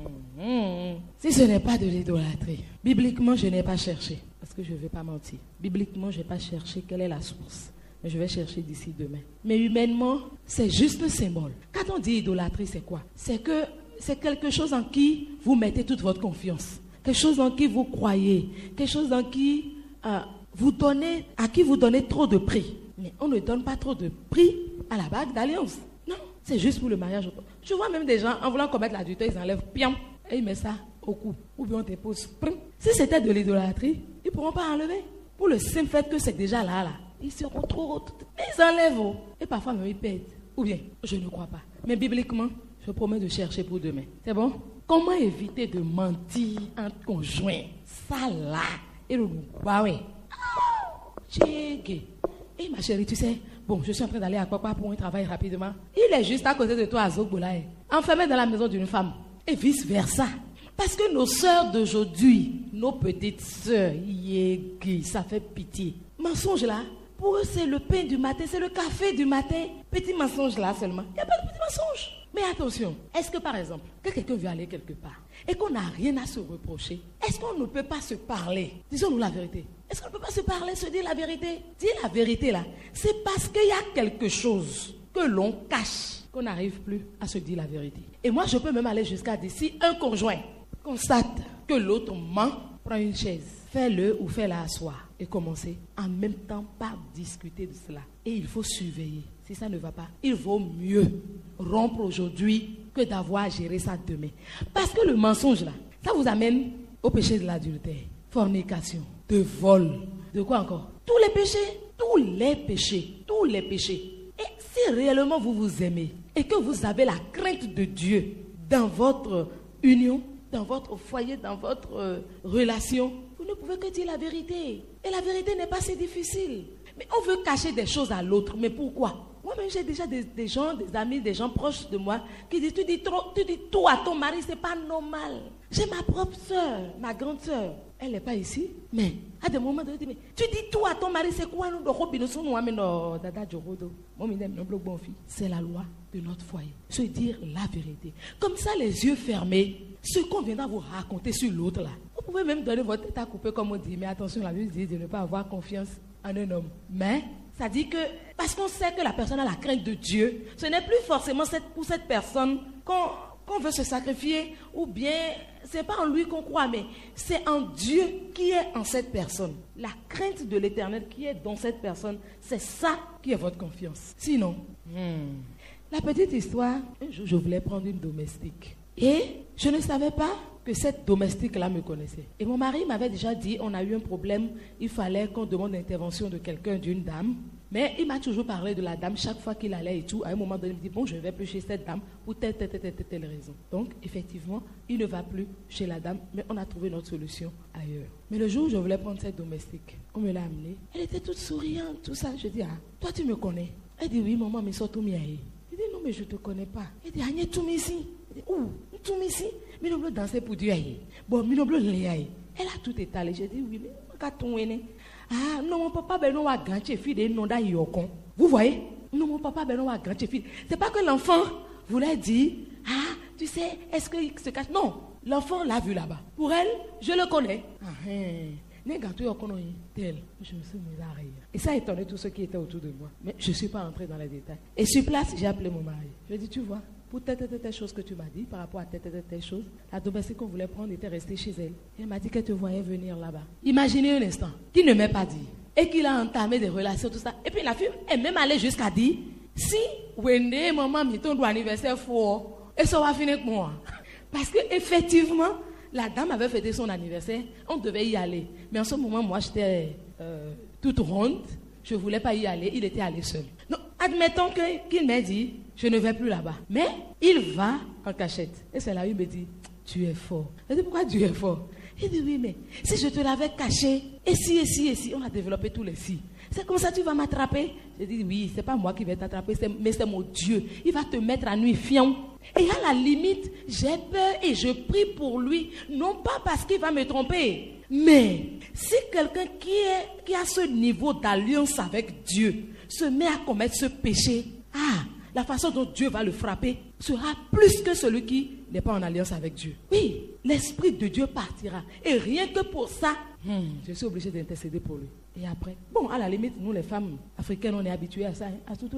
Si ce n'est pas de l'idolâtrie, bibliquement, je n'ai pas cherché. Parce que je ne vais pas mentir. Bibliquement, je n'ai pas cherché quelle est la source. Mais je vais chercher d'ici demain. Mais humainement, c'est juste un symbole. Quand on dit idolâtrie, c'est quoi? C'est que c'est quelque chose en qui vous mettez toute votre confiance. Quelque chose en qui vous croyez. Quelque chose en qui vous donnez trop de prix. Mais on ne donne pas trop de prix à la bague d'alliance. Non, c'est juste pour le mariage. Je vois même des gens, en voulant commettre l'adultère, ils enlèvent piam et ils mettent ça au cou. Ou bien on dépose. Si c'était de l'idolâtrie, ils ne pourront pas enlever. Pour le simple fait que c'est déjà là. Ils seront trop. Ils enlèvent. Et parfois même ils pètent. Ou bien, je ne crois pas. Mais bibliquement, je promets de chercher pour demain. C'est bon? Comment éviter de mentir entre conjoints? Ça là. Et le oui. Et ma chérie, tu sais, bon, je suis en train d'aller à Papa pour un travail rapidement. Il est juste à côté de toi à Zogboulaye, enfermé dans la maison d'une femme. Et vice versa. Parce que nos sœurs d'aujourd'hui, nos petites sœurs, ça fait pitié. Mensonge là, pour eux c'est le pain du matin, c'est le café du matin. Petit mensonge là seulement. Il n'y a pas de petit mensonge. Mais attention, est-ce que par exemple, quand quelqu'un veut aller quelque part et qu'on n'a rien à se reprocher, est-ce qu'on ne peut pas se parler? Disons-nous la vérité. Est-ce qu'on ne peut pas se parler, se dire la vérité? Dire la vérité là, c'est parce qu'il y a quelque chose que l'on cache qu'on n'arrive plus à se dire la vérité. Et moi, je peux même aller jusqu'à dire, si un conjoint constate que l'autre ment, prends une chaise, fais-le ou fais-la asseoir. et commencer en même temps par discuter de cela. Et il faut surveiller. Si ça ne va pas, il vaut mieux rompre aujourd'hui que d'avoir à gérer ça demain. Parce que le mensonge là, ça vous amène au péché de l'adultère, fornication, de vol, de quoi encore? Tous les péchés, tous les péchés, tous les péchés. Et si réellement vous vous aimez et que vous avez la crainte de Dieu dans votre union, dans votre foyer, dans votre relation, vous ne pouvez que dire la vérité. Et la vérité n'est pas si difficile. Mais on veut cacher des choses à l'autre. Mais pourquoi? Moi-même, j'ai déjà des gens, des amis, des gens proches de moi qui disent, tu dis tout à ton mari, c'est pas normal. J'ai ma propre soeur, ma grande soeur. Elle n'est pas ici. Mais à des moments, tu dis tout à ton mari, c'est quoi? C'est la loi de notre foyer. Se dire la vérité. Comme ça, les yeux fermés, ce qu'on viendra vous raconter sur l'autre là. Vous pouvez même donner votre tête à couper comme on dit. Mais attention, la Bible dit de ne pas avoir confiance en un homme. Mais ça dit que, parce qu'on sait que la personne a la crainte de Dieu, ce n'est plus forcément pour cette personne qu'on veut se sacrifier, ou bien, ce n'est pas en lui qu'on croit, mais c'est en Dieu qui est en cette personne. La crainte de l'Éternel qui est dans cette personne, c'est ça qui est votre confiance. Sinon, la petite histoire, un jour je voulais prendre une domestique. Et je ne savais pas que cette domestique-là me connaissait. Et mon mari m'avait déjà dit, on a eu un problème, il fallait qu'on demande l'intervention de quelqu'un, d'une dame. Mais il m'a toujours parlé de la dame chaque fois qu'il allait et tout. À un moment donné, il me dit, bon, je ne vais plus chez cette dame pour telle raison. Donc, effectivement, il ne va plus chez la dame, mais on a trouvé notre solution ailleurs. Mais le jour où je voulais prendre cette domestique, on me l'a amenée. Elle était toute souriante, tout ça. Je dis, ah, toi tu me connais? Elle dit, oui, maman, mais surtout miaï. Je dis, non, mais je ne te connais pas. Elle dit, ah, tout ici. Elle dit, où? Tout ici. Mais nous voulons danser pour Dieu. Bon, nous voulons l'éaï. Elle a tout étalé. Je dis, oui, mais on va. Ah, non, mon papa, ben non, a granché fille de non d'ayokon. Vous voyez? Non, mon papa, ben non, a granché fille. C'est pas que l'enfant voulait dire, ah, tu sais, est-ce qu'il se cache? Non, l'enfant l'a vu là-bas. Pour elle, je le connais. Ah, je me suis mise à rire. Et ça a étonné tous ceux qui étaient autour de moi. Mais je ne suis pas entrée dans les détails. Et sur place, j'ai appelé mon mari. Je lui ai dit, tu vois, pour telle chose que tu m'as dit, par rapport à telle chose, la domestique qu'on voulait prendre était restée chez elle. Et elle m'a dit qu'elle te voyait venir là-bas. Imaginez un instant, qu'il ne m'ait pas dit. Et qu'il a entamé des relations, tout ça. Et puis la fille est même allée jusqu'à dire, si, Wende, maman, met ton anniversaire fort, et ça va finir avec moi. Parce qu'effectivement, la dame avait fêté son anniversaire, on devait y aller. Mais en ce moment, moi, j'étais toute ronde, je ne voulais pas y aller, il était allé seul. Donc, admettons qu'il m'ait dit, je ne vais plus là-bas. Mais il va en cachette. Et c'est là où il me dit, tu es fort. Je dis, pourquoi tu es fort? Il dit, oui, mais si je te l'avais caché, et si, on a développé tous les si. C'est comme ça que tu vas m'attraper? Je dis, oui, c'est pas moi qui vais t'attraper, mais c'est mon Dieu. Il va te mettre à nuit fion. Et à la limite, j'ai peur et je prie pour lui, non pas parce qu'il va me tromper, mais si quelqu'un qui a ce niveau d'alliance avec Dieu se met à commettre ce péché, la façon dont Dieu va le frapper sera plus que celui qui n'est pas en alliance avec Dieu. Oui, l'Esprit de Dieu partira. Et rien que pour ça, je suis obligée d'intercéder pour lui. Et après, bon, à la limite, nous les femmes africaines, on est habituées à ça. À tout,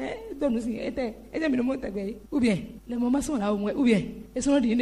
ou bien, les mamans sont là au moins, ou bien, elles sont dit,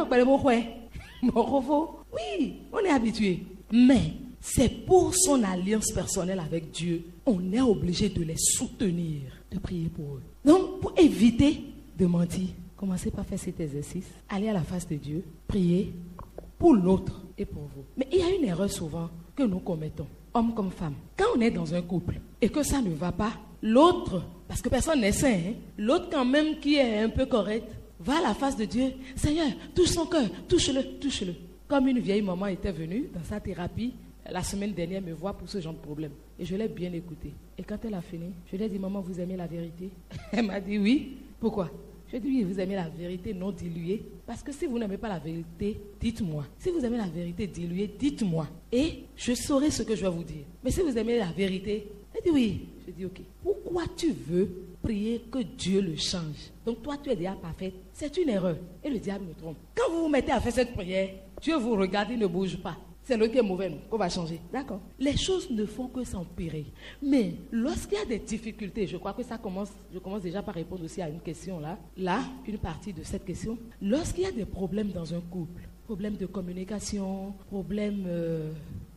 oui, on est habitués. Mais c'est pour son alliance personnelle avec Dieu, on est obligé de les soutenir, de prier pour eux. Donc, pour éviter de mentir, commencez par faire cet exercice, allez à la face de Dieu, priez pour l'autre et pour vous. Mais il y a une erreur souvent que nous commettons, hommes comme femmes. Quand on est dans un couple et que ça ne va pas, l'autre, parce que personne n'est saint, l'autre quand même qui est un peu correct, va à la face de Dieu, Seigneur, touche son cœur, touche-le. Comme une vieille maman était venue dans sa thérapie, la semaine dernière me voir pour ce genre de problème. Et je l'ai bien écoutée. Et quand elle a fini, je lui ai dit, maman, vous aimez la vérité? Elle m'a dit oui. Pourquoi? Je lui ai dit, oui, vous aimez la vérité non diluée. Parce que si vous n'aimez pas la vérité, dites-moi. Si vous aimez la vérité diluée, dites-moi. Et je saurai ce que je vais vous dire. Mais si vous aimez la vérité, elle dit oui. Je dis ok. Pourquoi tu veux prier que Dieu le change? Donc toi, tu es déjà parfaite. C'est une erreur. Et le diable me trompe. Quand vous vous mettez à faire cette prière, Dieu vous regarde, il ne bouge pas. C'est le qui est mauvais, nous, qu'on va changer. D'accord. Les choses ne font que s'empirer. Mais lorsqu'il y a des difficultés, je crois que je commence déjà par répondre aussi à une question là. Là, une partie de cette question. Lorsqu'il y a des problèmes dans un couple, problèmes de communication, problèmes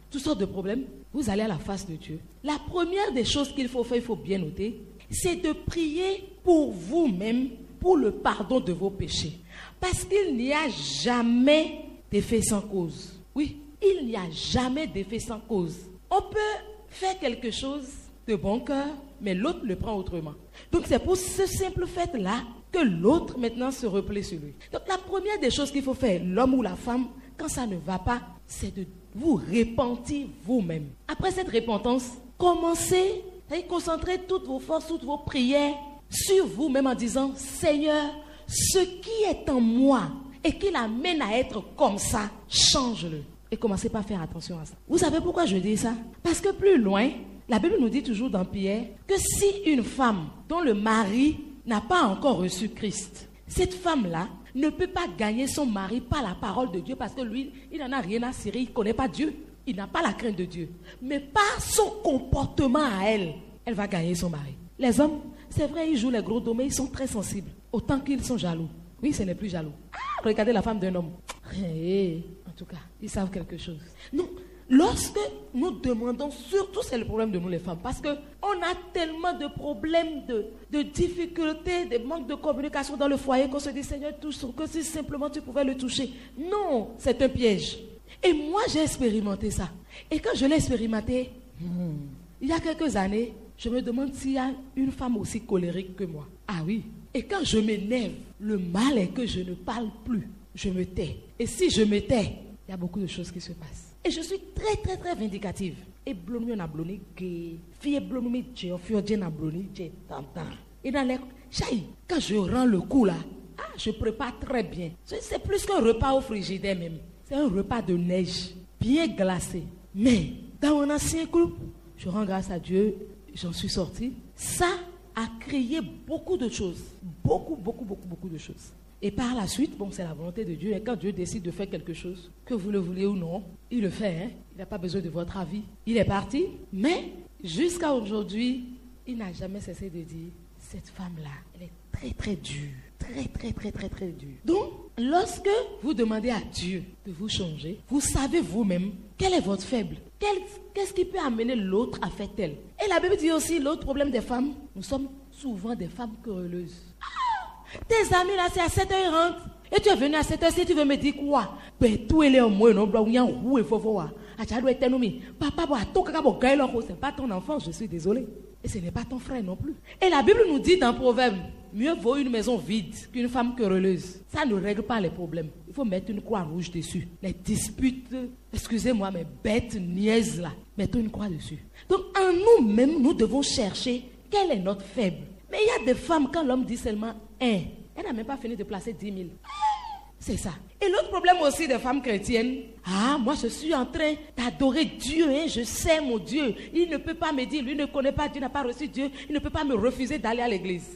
toutes sortes de problèmes, vous allez à la face de Dieu. La première des choses qu'il faut faire, il faut bien noter, c'est de prier pour vous-même, pour le pardon de vos péchés. Parce qu'il n'y a jamais d'effet sans cause. Oui, il n'y a jamais d'effet sans cause. On peut faire quelque chose de bon cœur, mais l'autre le prend autrement. Donc c'est pour ce simple fait-là que l'autre maintenant se replaît sur lui. Donc la première des choses qu'il faut faire, l'homme ou la femme, quand ça ne va pas, c'est de vous repentir vous-même. Après cette repentance, commencez à concentrer toutes vos forces, toutes vos prières sur vous-même en disant, Seigneur, ce qui est en moi et qui l'amène à être comme ça, change-le. Et commencez par faire attention à ça. Vous savez pourquoi je dis ça? Parce que plus loin, la Bible nous dit toujours dans Pierre que si une femme dont le mari n'a pas encore reçu Christ, cette femme-là ne peut pas gagner son mari par la parole de Dieu parce que lui, il n'en a rien à cirer, il ne connaît pas Dieu, il n'a pas la crainte de Dieu. Mais par son comportement à elle, elle va gagner son mari. Les hommes, c'est vrai, ils jouent les gros dos, mais ils sont très sensibles, autant qu'ils sont jaloux. Oui, ce n'est plus jaloux. Ah, regardez la femme d'un homme. En tout cas, ils savent quelque chose. Non, lorsque nous demandons, surtout c'est le problème de nous les femmes, parce qu'on a tellement de problèmes, de difficultés, de manque de communication dans le foyer qu'on se dit, Seigneur, touche que si simplement tu pouvais le toucher. Non, c'est un piège. Et moi, j'ai expérimenté ça. Et quand je l'ai expérimenté, il y a quelques années, je me demande s'il y a une femme aussi colérique que moi. Ah oui. Et quand je m'énerve, le mal est que je ne parle plus. Je me tais. Et si je me tais, il y a beaucoup de choses qui se passent. Et je suis très, très, très vindicative. Et blonmi, on a blonmi, fille blonmi, j'ai offert, a blonmi, j'ai tantan. Et dans les chaïs, quand je rends le coup là, je prépare très bien. C'est plus qu'un repas au frigidaire même. C'est un repas de neige, bien glacé. Mais dans mon ancien groupe, je rends grâce à Dieu, j'en suis sortie. Ça a créé beaucoup de choses. Beaucoup de choses. Et par la suite, bon, c'est la volonté de Dieu. Et quand Dieu décide de faire quelque chose, que vous le voulez ou non, il le fait. Hein? Il n'a pas besoin de votre avis. Il est parti. Mais jusqu'à aujourd'hui, il n'a jamais cessé de dire, cette femme-là, elle est très, très dure. Très dure. Donc, lorsque vous demandez à Dieu de vous changer, vous savez vous-même quel est votre faible. Qu'est-ce qui peut amener l'autre à faire tel. Et la Bible dit aussi, l'autre problème des femmes, nous sommes souvent des femmes querelleuses. Tes amis là, c'est à 7h, ils rentrent. Et tu es venu à 7h, si tu veux me dire quoi? Ben, tout est là au moins, non, papa, c'est pas ton enfant, je suis désolé. Et ce n'est pas ton frère non plus. Et la Bible nous dit dans Proverbe, mieux vaut une maison vide qu'une femme querelleuse. Ça ne règle pas les problèmes. Il faut mettre une croix rouge dessus. Les disputes, excusez-moi, mais bêtes, niaises là, mettons une croix dessus. Donc en nous-mêmes, nous devons chercher quel est notre faible. Mais il y a des femmes, quand l'homme dit seulement un, elle n'a même pas fini de placer 10 000. C'est ça. Et l'autre problème aussi des femmes chrétiennes, moi je suis en train d'adorer Dieu, hein, je sais mon Dieu. Il ne peut pas me dire, lui ne connaît pas Dieu, n'a pas reçu Dieu, il ne peut pas me refuser d'aller à l'église.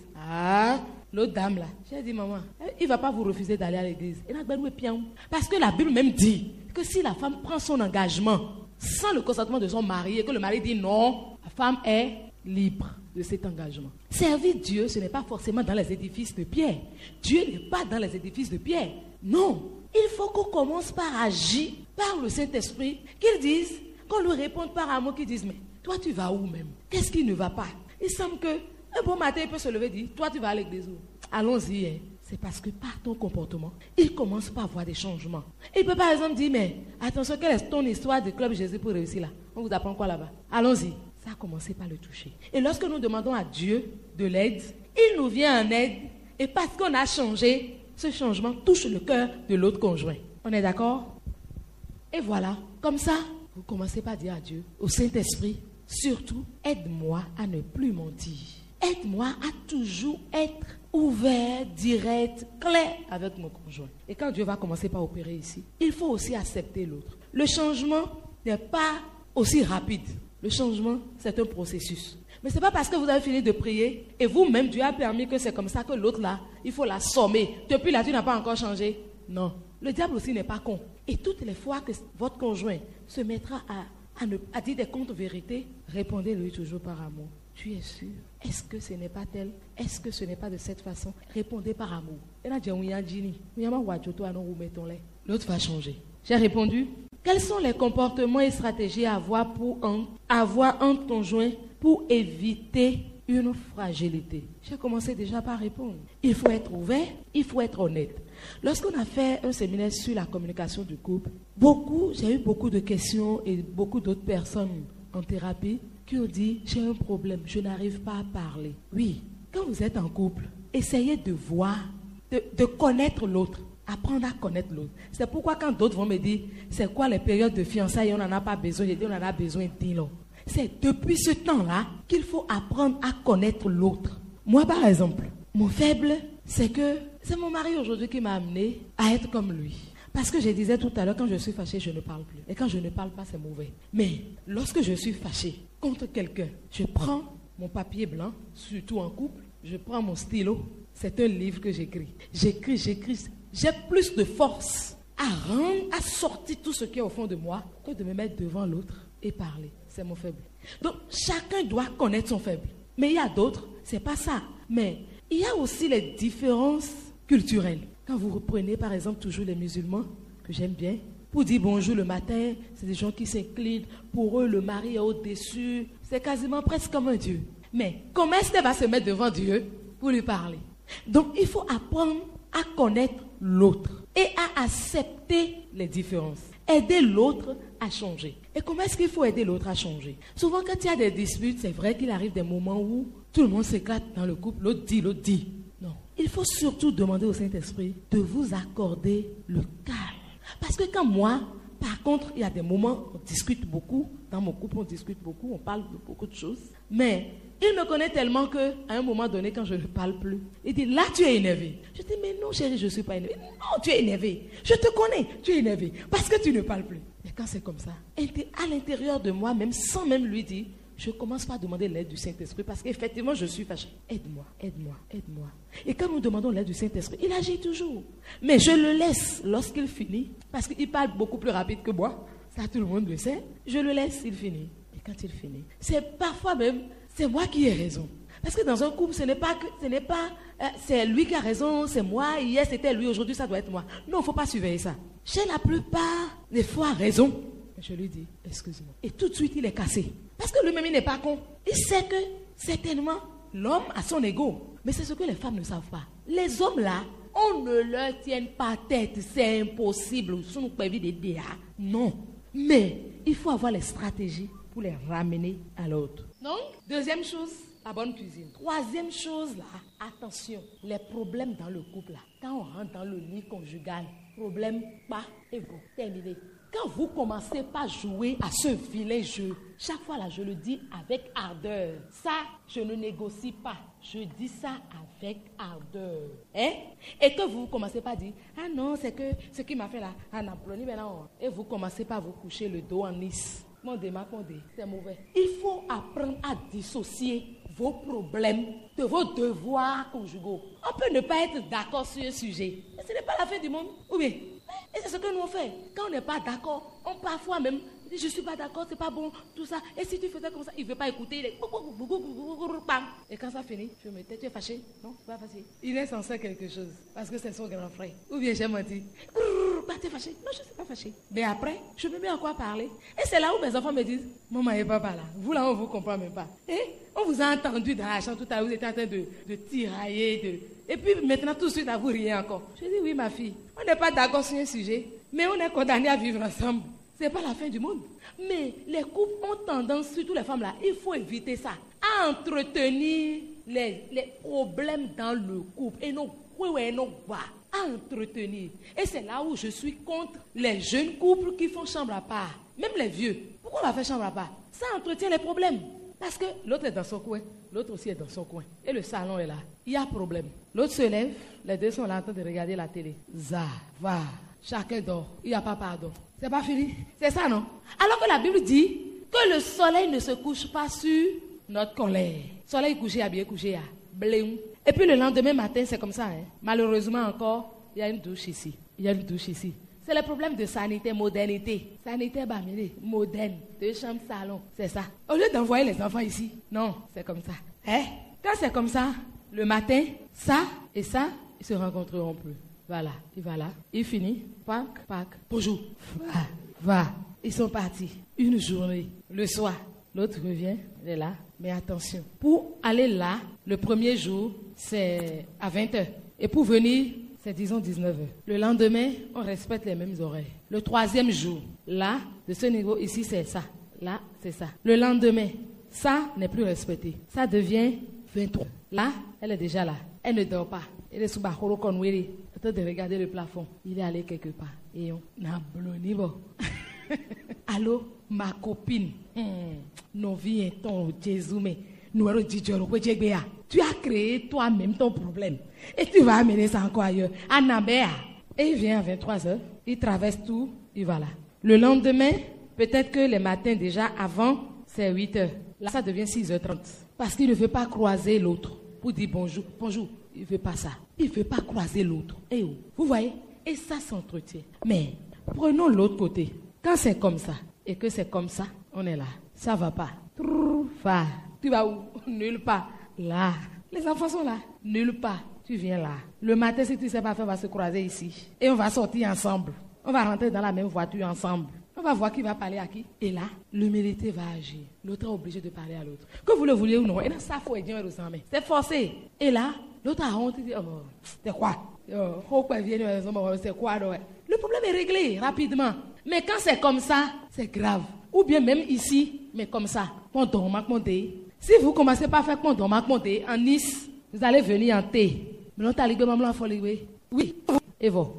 L'autre dame là, j'ai dit maman, il ne va pas vous refuser d'aller à l'église. Parce que la Bible même dit que si la femme prend son engagement sans le consentement de son mari et que le mari dit non, la femme est libre de cet engagement. Servir Dieu, ce n'est pas forcément dans les édifices de pierre. Dieu n'est pas dans les édifices de pierre. Non. Il faut qu'on commence par agir par le Saint-Esprit, qu'il dise, qu'on lui réponde par amour, qu'il dise, mais toi tu vas où même? Qu'est-ce qui ne va pas? Il semble qu'un bon matin, il peut se lever et dire, toi tu vas à l'église où? Allons-y. Hein. C'est parce que par ton comportement, il commence par voir des changements. Il peut par exemple dire, mais attention, quelle est ton histoire de Club Jésus pour réussir là? On vous apprend quoi là-bas? Allons-y. Ça a commencé par le toucher. Et lorsque nous demandons à Dieu de l'aide, il nous vient en aide. Et parce qu'on a changé, ce changement touche le cœur de l'autre conjoint. On est d'accord? Et voilà, comme ça, vous commencez par dire à Dieu, au Saint-Esprit, surtout, aide-moi à ne plus mentir. Aide-moi à toujours être ouvert, direct, clair avec mon conjoint. Et quand Dieu va commencer par opérer ici, il faut aussi accepter l'autre. Le changement n'est pas aussi rapide. Le changement, c'est un processus. Mais ce n'est pas parce que vous avez fini de prier et vous-même, Dieu a permis que c'est comme ça que l'autre là, il faut l'assommer. Depuis là, tu n'as pas encore changé. Non. Le diable aussi n'est pas con. Et toutes les fois que votre conjoint se mettra à dire des contre-vérités, répondez-lui toujours par amour. Tu es sûr? Est-ce que ce n'est pas tel? Est-ce que ce n'est pas de cette façon? Répondez par amour. L'autre va changer. J'ai répondu, Quels sont les comportements et stratégies à avoir entre conjoints pour éviter une fragilité? J'ai commencé déjà par répondre. Il faut être ouvert, il faut être honnête. Lorsqu'on a fait un séminaire sur la communication du couple, j'ai eu beaucoup de questions et beaucoup d'autres personnes en thérapie qui ont dit « j'ai un problème, je n'arrive pas à parler ». Oui, quand vous êtes en couple, essayez de voir, de connaître l'autre, apprendre à connaître l'autre. C'est pourquoi quand d'autres vont me dire « c'est quoi les périodes de fiançailles, on n'en a pas besoin », j'ai dit « on en a besoin d'un. » C'est depuis ce temps-là qu'il faut apprendre à connaître l'autre. Moi, par exemple, mon faible, c'est mon mari aujourd'hui qui m'a amené à être comme lui. Parce que je disais tout à l'heure, quand je suis fâchée, je ne parle plus. Et quand je ne parle pas, c'est mauvais. Mais lorsque je suis fâchée contre quelqu'un, je prends mon papier blanc, surtout en couple, je prends mon stylo. C'est un livre que j'écris. J'écris. J'ai plus de force à sortir tout ce qui est au fond de moi que de me mettre devant l'autre et parler. C'est mon faible. Donc, chacun doit connaître son faible. Mais il y a d'autres, c'est pas ça. Mais il y a aussi les différences culturelles. Quand vous reprenez, par exemple, toujours les musulmans, que j'aime bien, pour dire bonjour le matin, c'est des gens qui s'inclinent. Pour eux, le mari est au-dessus. C'est quasiment presque comme un Dieu. Mais comment est-ce qu'elle va se mettre devant Dieu pour lui parler? Donc, il faut apprendre à connaître l'autre et à accepter les différences. Aider l'autre à changer. Et comment est-ce qu'il faut aider l'autre à changer? Souvent, quand il y a des disputes, c'est vrai qu'il arrive des moments où tout le monde s'éclate dans le couple, l'autre dit. Non. Il faut surtout demander au Saint-Esprit de vous accorder le calme. Parce que quand moi, par contre, il y a des moments où on discute beaucoup. Dans mon couple, on discute beaucoup, on parle de beaucoup de choses. Mais il me connaît tellement qu'à un moment donné, quand je ne parle plus, il dit, là, tu es énervé. Je dis, mais non, chérie, je ne suis pas énervé. Non, tu es énervé. Je te connais, tu es énervé. Parce que tu ne parles plus. Mais quand c'est comme ça, à l'intérieur de moi, même sans même lui dire, je commence pas à demander l'aide du Saint-Esprit parce qu'effectivement, je suis fâchée. Aide-moi. Et quand nous demandons l'aide du Saint-Esprit, il agit toujours. Mais je le laisse lorsqu'il finit, parce qu'il parle beaucoup plus rapide que moi. Ça, tout le monde le sait. Je le laisse, il finit. Et quand il finit, c'est parfois même, c'est moi qui ai raison. Parce que dans un couple, c'est lui qui a raison, c'est moi, hier c'était lui, aujourd'hui ça doit être moi. Non, il ne faut pas surveiller ça. J'ai la plupart des fois raison. Je lui dis, excuse-moi. Et tout de suite, il est cassé. Parce que lui-même, il n'est pas con. Il sait que, certainement, l'homme a son ego. Mais c'est ce que les femmes ne savent pas. Les hommes là, on ne leur tient pas tête. C'est impossible. Non. Mais il faut avoir les stratégies pour les ramener à l'autre. Donc, deuxième chose, la bonne cuisine. Troisième chose là, attention, les problèmes dans le couple là. Quand on rentre dans le lit conjugal, problème pas égaux. Terminé. Quand vous commencez par jouer à ce vilain jeu, chaque fois là, je le dis avec ardeur. Ça, je ne négocie pas. Je dis ça avec ardeur. Et que vous commencez pas à dire, ah non, c'est que ce qui m'a fait là, en Apollonie maintenant. Et vous commencez par vous coucher le dos en Nice. C'est mauvais. Il faut apprendre à dissocier vos problèmes de vos devoirs conjugaux. On peut ne pas être d'accord sur un sujet, mais ce n'est pas la fin du monde. Ou bien, et c'est ce que nous on fait. Quand on n'est pas d'accord, on parfois même dit je suis pas d'accord, c'est pas bon, tout ça. Et si tu faisais comme ça, il ne veut pas écouter. Il est... Et quand ça finit, je me tais, tu es fâché? Non, pas fâché. Il est censé quelque chose parce que c'est son grand frère. Ou bien j'ai menti. Tu es fâché? Non, je ne suis pas fâché. Mais après, je me mets à quoi parler. Et c'est là où mes enfants me disent, maman et papa là, vous là on ne vous comprend même pas. Et on vous a entendu dans la chambre tout à l'heure, vous étiez en train de tirailler, Et puis maintenant tout de suite à vous riez encore. Je dis oui ma fille, on n'est pas d'accord sur un sujet, mais on est condamnés à vivre ensemble. Ce n'est pas la fin du monde. Mais les couples ont tendance, surtout les femmes là, il faut éviter ça, à entretenir les problèmes dans le couple. Et non, à entretenir. Et c'est là où je suis contre les jeunes couples qui font chambre à part. Même les vieux. Pourquoi on va faire chambre à part? Ça entretient les problèmes. Parce que l'autre est dans son coin, l'autre aussi est dans son coin. Et le salon est là. Il y a problème. L'autre se lève, les deux sont là en train de regarder la télé. Va. Chacun dort. Il n'y a pas pardon. C'est pas fini. C'est ça, non? Alors que la Bible dit que le soleil ne se couche pas sur notre colère. Soleil couché, bien couché, bléum. Et puis le lendemain matin, c'est comme ça. Malheureusement encore, il y a une douche ici. C'est le problème de sanité, modernité. Sanité, moderne. 2 chambres, salon. C'est ça. Au lieu d'envoyer les enfants ici, non, c'est comme ça. Quand c'est comme ça, le matin, ça et ça, ils se rencontreront plus. Voilà, il va là, il finit, pac, bonjour, va. Ils sont partis. Une journée, le soir, l'autre revient, il est là. Mais attention, pour aller là, le premier jour, c'est à 20h. Et pour venir, c'est disons 19h. Le lendemain, on respecte les mêmes horaires. Le troisième jour, là, de ce niveau, ici, c'est ça. Là, c'est ça. Le lendemain, ça n'est plus respecté. Ça devient 23. Là, elle est déjà là. Elle ne dort pas. Elle est sous Bahoro Konwiri. En train de regarder le plafond. Il est allé quelque part. Et on a bloni bon. Allô, ma copine. Non, viens ton Jésus, mais nous allons dire tu as créé toi-même ton problème. Et tu vas amener ça encore ailleurs. À Nambéa. Et il vient à 23h. Il traverse tout. Il va là. Le lendemain, peut-être que les matins déjà avant, c'est 8h. Là, ça devient 6h30. Parce qu'il ne veut pas croiser l'autre. Pour dire bonjour. Bonjour. Il ne veut pas ça. Il ne veut pas croiser l'autre. Et vous voyez? Et ça s'entretient. Mais prenons l'autre côté. Quand c'est comme ça, et que c'est comme ça, on est là. Ça va pas. Va. Tu vas où? Nulle part. Là. Les enfants sont là. Nulle part. Tu viens là. Le matin, si tu ne sais pas faire, on va se croiser ici. Et on va sortir ensemble. On va rentrer dans la même voiture ensemble. On va voir qui va parler à qui. Et là, l'humilité va agir. L'autre est obligé de parler à l'autre. Que vous le vouliez ou non. Et là, ça faut aider aux amis. C'est forcé. Et là, l'autre a honte. Il dit, oh, c'est quoi? C'est quoi? Le problème est réglé rapidement. Mais quand c'est comme ça, c'est grave. Ou bien même ici, mais comme ça. Si vous commencez par faire en Nice, vous allez venir en thé. Oui. Et vous,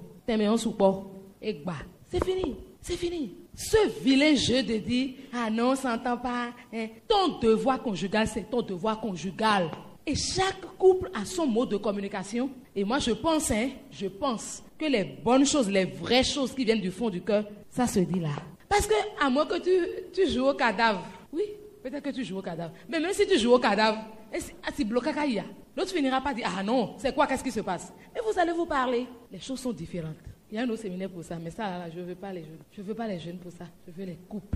c'est fini. C'est fini. Ce vilain jeu de dire, ah non, on ne s'entend pas. Ton devoir conjugal, c'est ton devoir conjugal. Et chaque couple a son mode de communication. Et moi, je pense que les bonnes choses, les vraies choses qui viennent du fond du cœur, ça se dit là. Parce que, à moins que tu joues au cadavre. Oui, peut-être que tu joues au cadavre. Mais même si tu joues au cadavre, c'est bloqué. L'autre finira par dire, ah non, c'est quoi, qu'est-ce qui se passe? Et vous allez vous parler. Les choses sont différentes. Il y a un autre séminaire pour ça, mais ça, là, je ne veux pas les jeunes. Je ne veux pas les jeunes pour ça. Je veux les couples.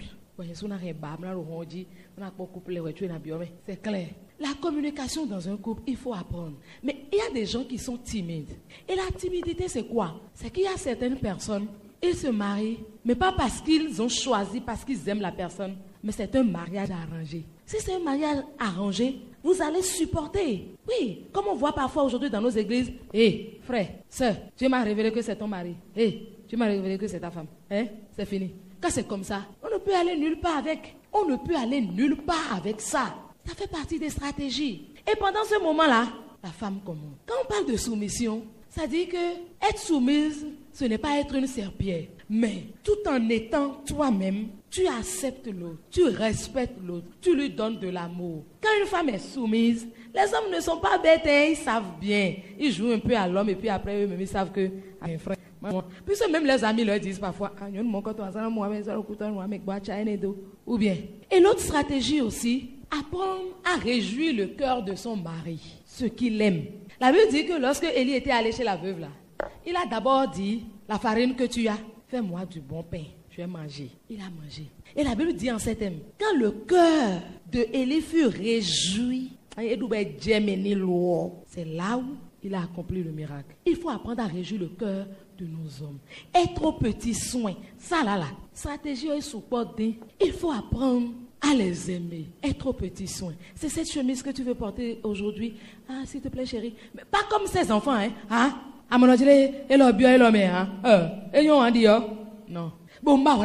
C'est clair. La communication dans un couple, il faut apprendre. Mais il y a des gens qui sont timides. Et la timidité, c'est quoi? C'est qu'il y a certaines personnes, ils se marient, mais pas parce qu'ils ont choisi, parce qu'ils aiment la personne, mais c'est un mariage arrangé. Si c'est un mariage arrangé, vous allez supporter. Oui, comme on voit parfois aujourd'hui dans nos églises, hé, frère, sœur, tu m'as révélé que c'est ton mari. Hé, tu m'as révélé que c'est ta femme. C'est fini. Quand c'est comme ça, on ne peut aller nulle part avec. On ne peut aller nulle part avec ça. Ça fait partie des stratégies. Et pendant ce moment-là, la femme commande. Quand on parle de soumission, ça dit que être soumise, ce n'est pas être une serpillère. Mais tout en étant toi-même, tu acceptes l'autre, tu respectes l'autre, tu lui donnes de l'amour. Quand une femme est soumise, les hommes ne sont pas bêtes, ils savent bien. Ils jouent un peu à l'homme et puis après eux-mêmes ils savent que... Puisque même les amis leur disent parfois, ou bien. Et l'autre stratégie aussi, apprendre à réjouir le cœur de son mari, ce qu'il aime. La Bible dit que lorsque Élie était allé chez la veuve là, il a d'abord dit, la farine que tu as, fais-moi du bon pain, je vais manger. Il a mangé. Et la Bible dit en ces termes, quand le cœur de Élie fut réjoui, c'est là où il a accompli le miracle. Il faut apprendre à réjouir le cœur de nos hommes. Être au petit soin, ça là, stratégie et support, il faut apprendre à les aimer, être au petit soin. C'est cette chemise que tu veux porter aujourd'hui. Ah, s'il te plaît, chérie. Mais pas comme ces enfants, hein. À mon avis, et leur bio et leur mère, et ils ont dit, non. Bon, bah,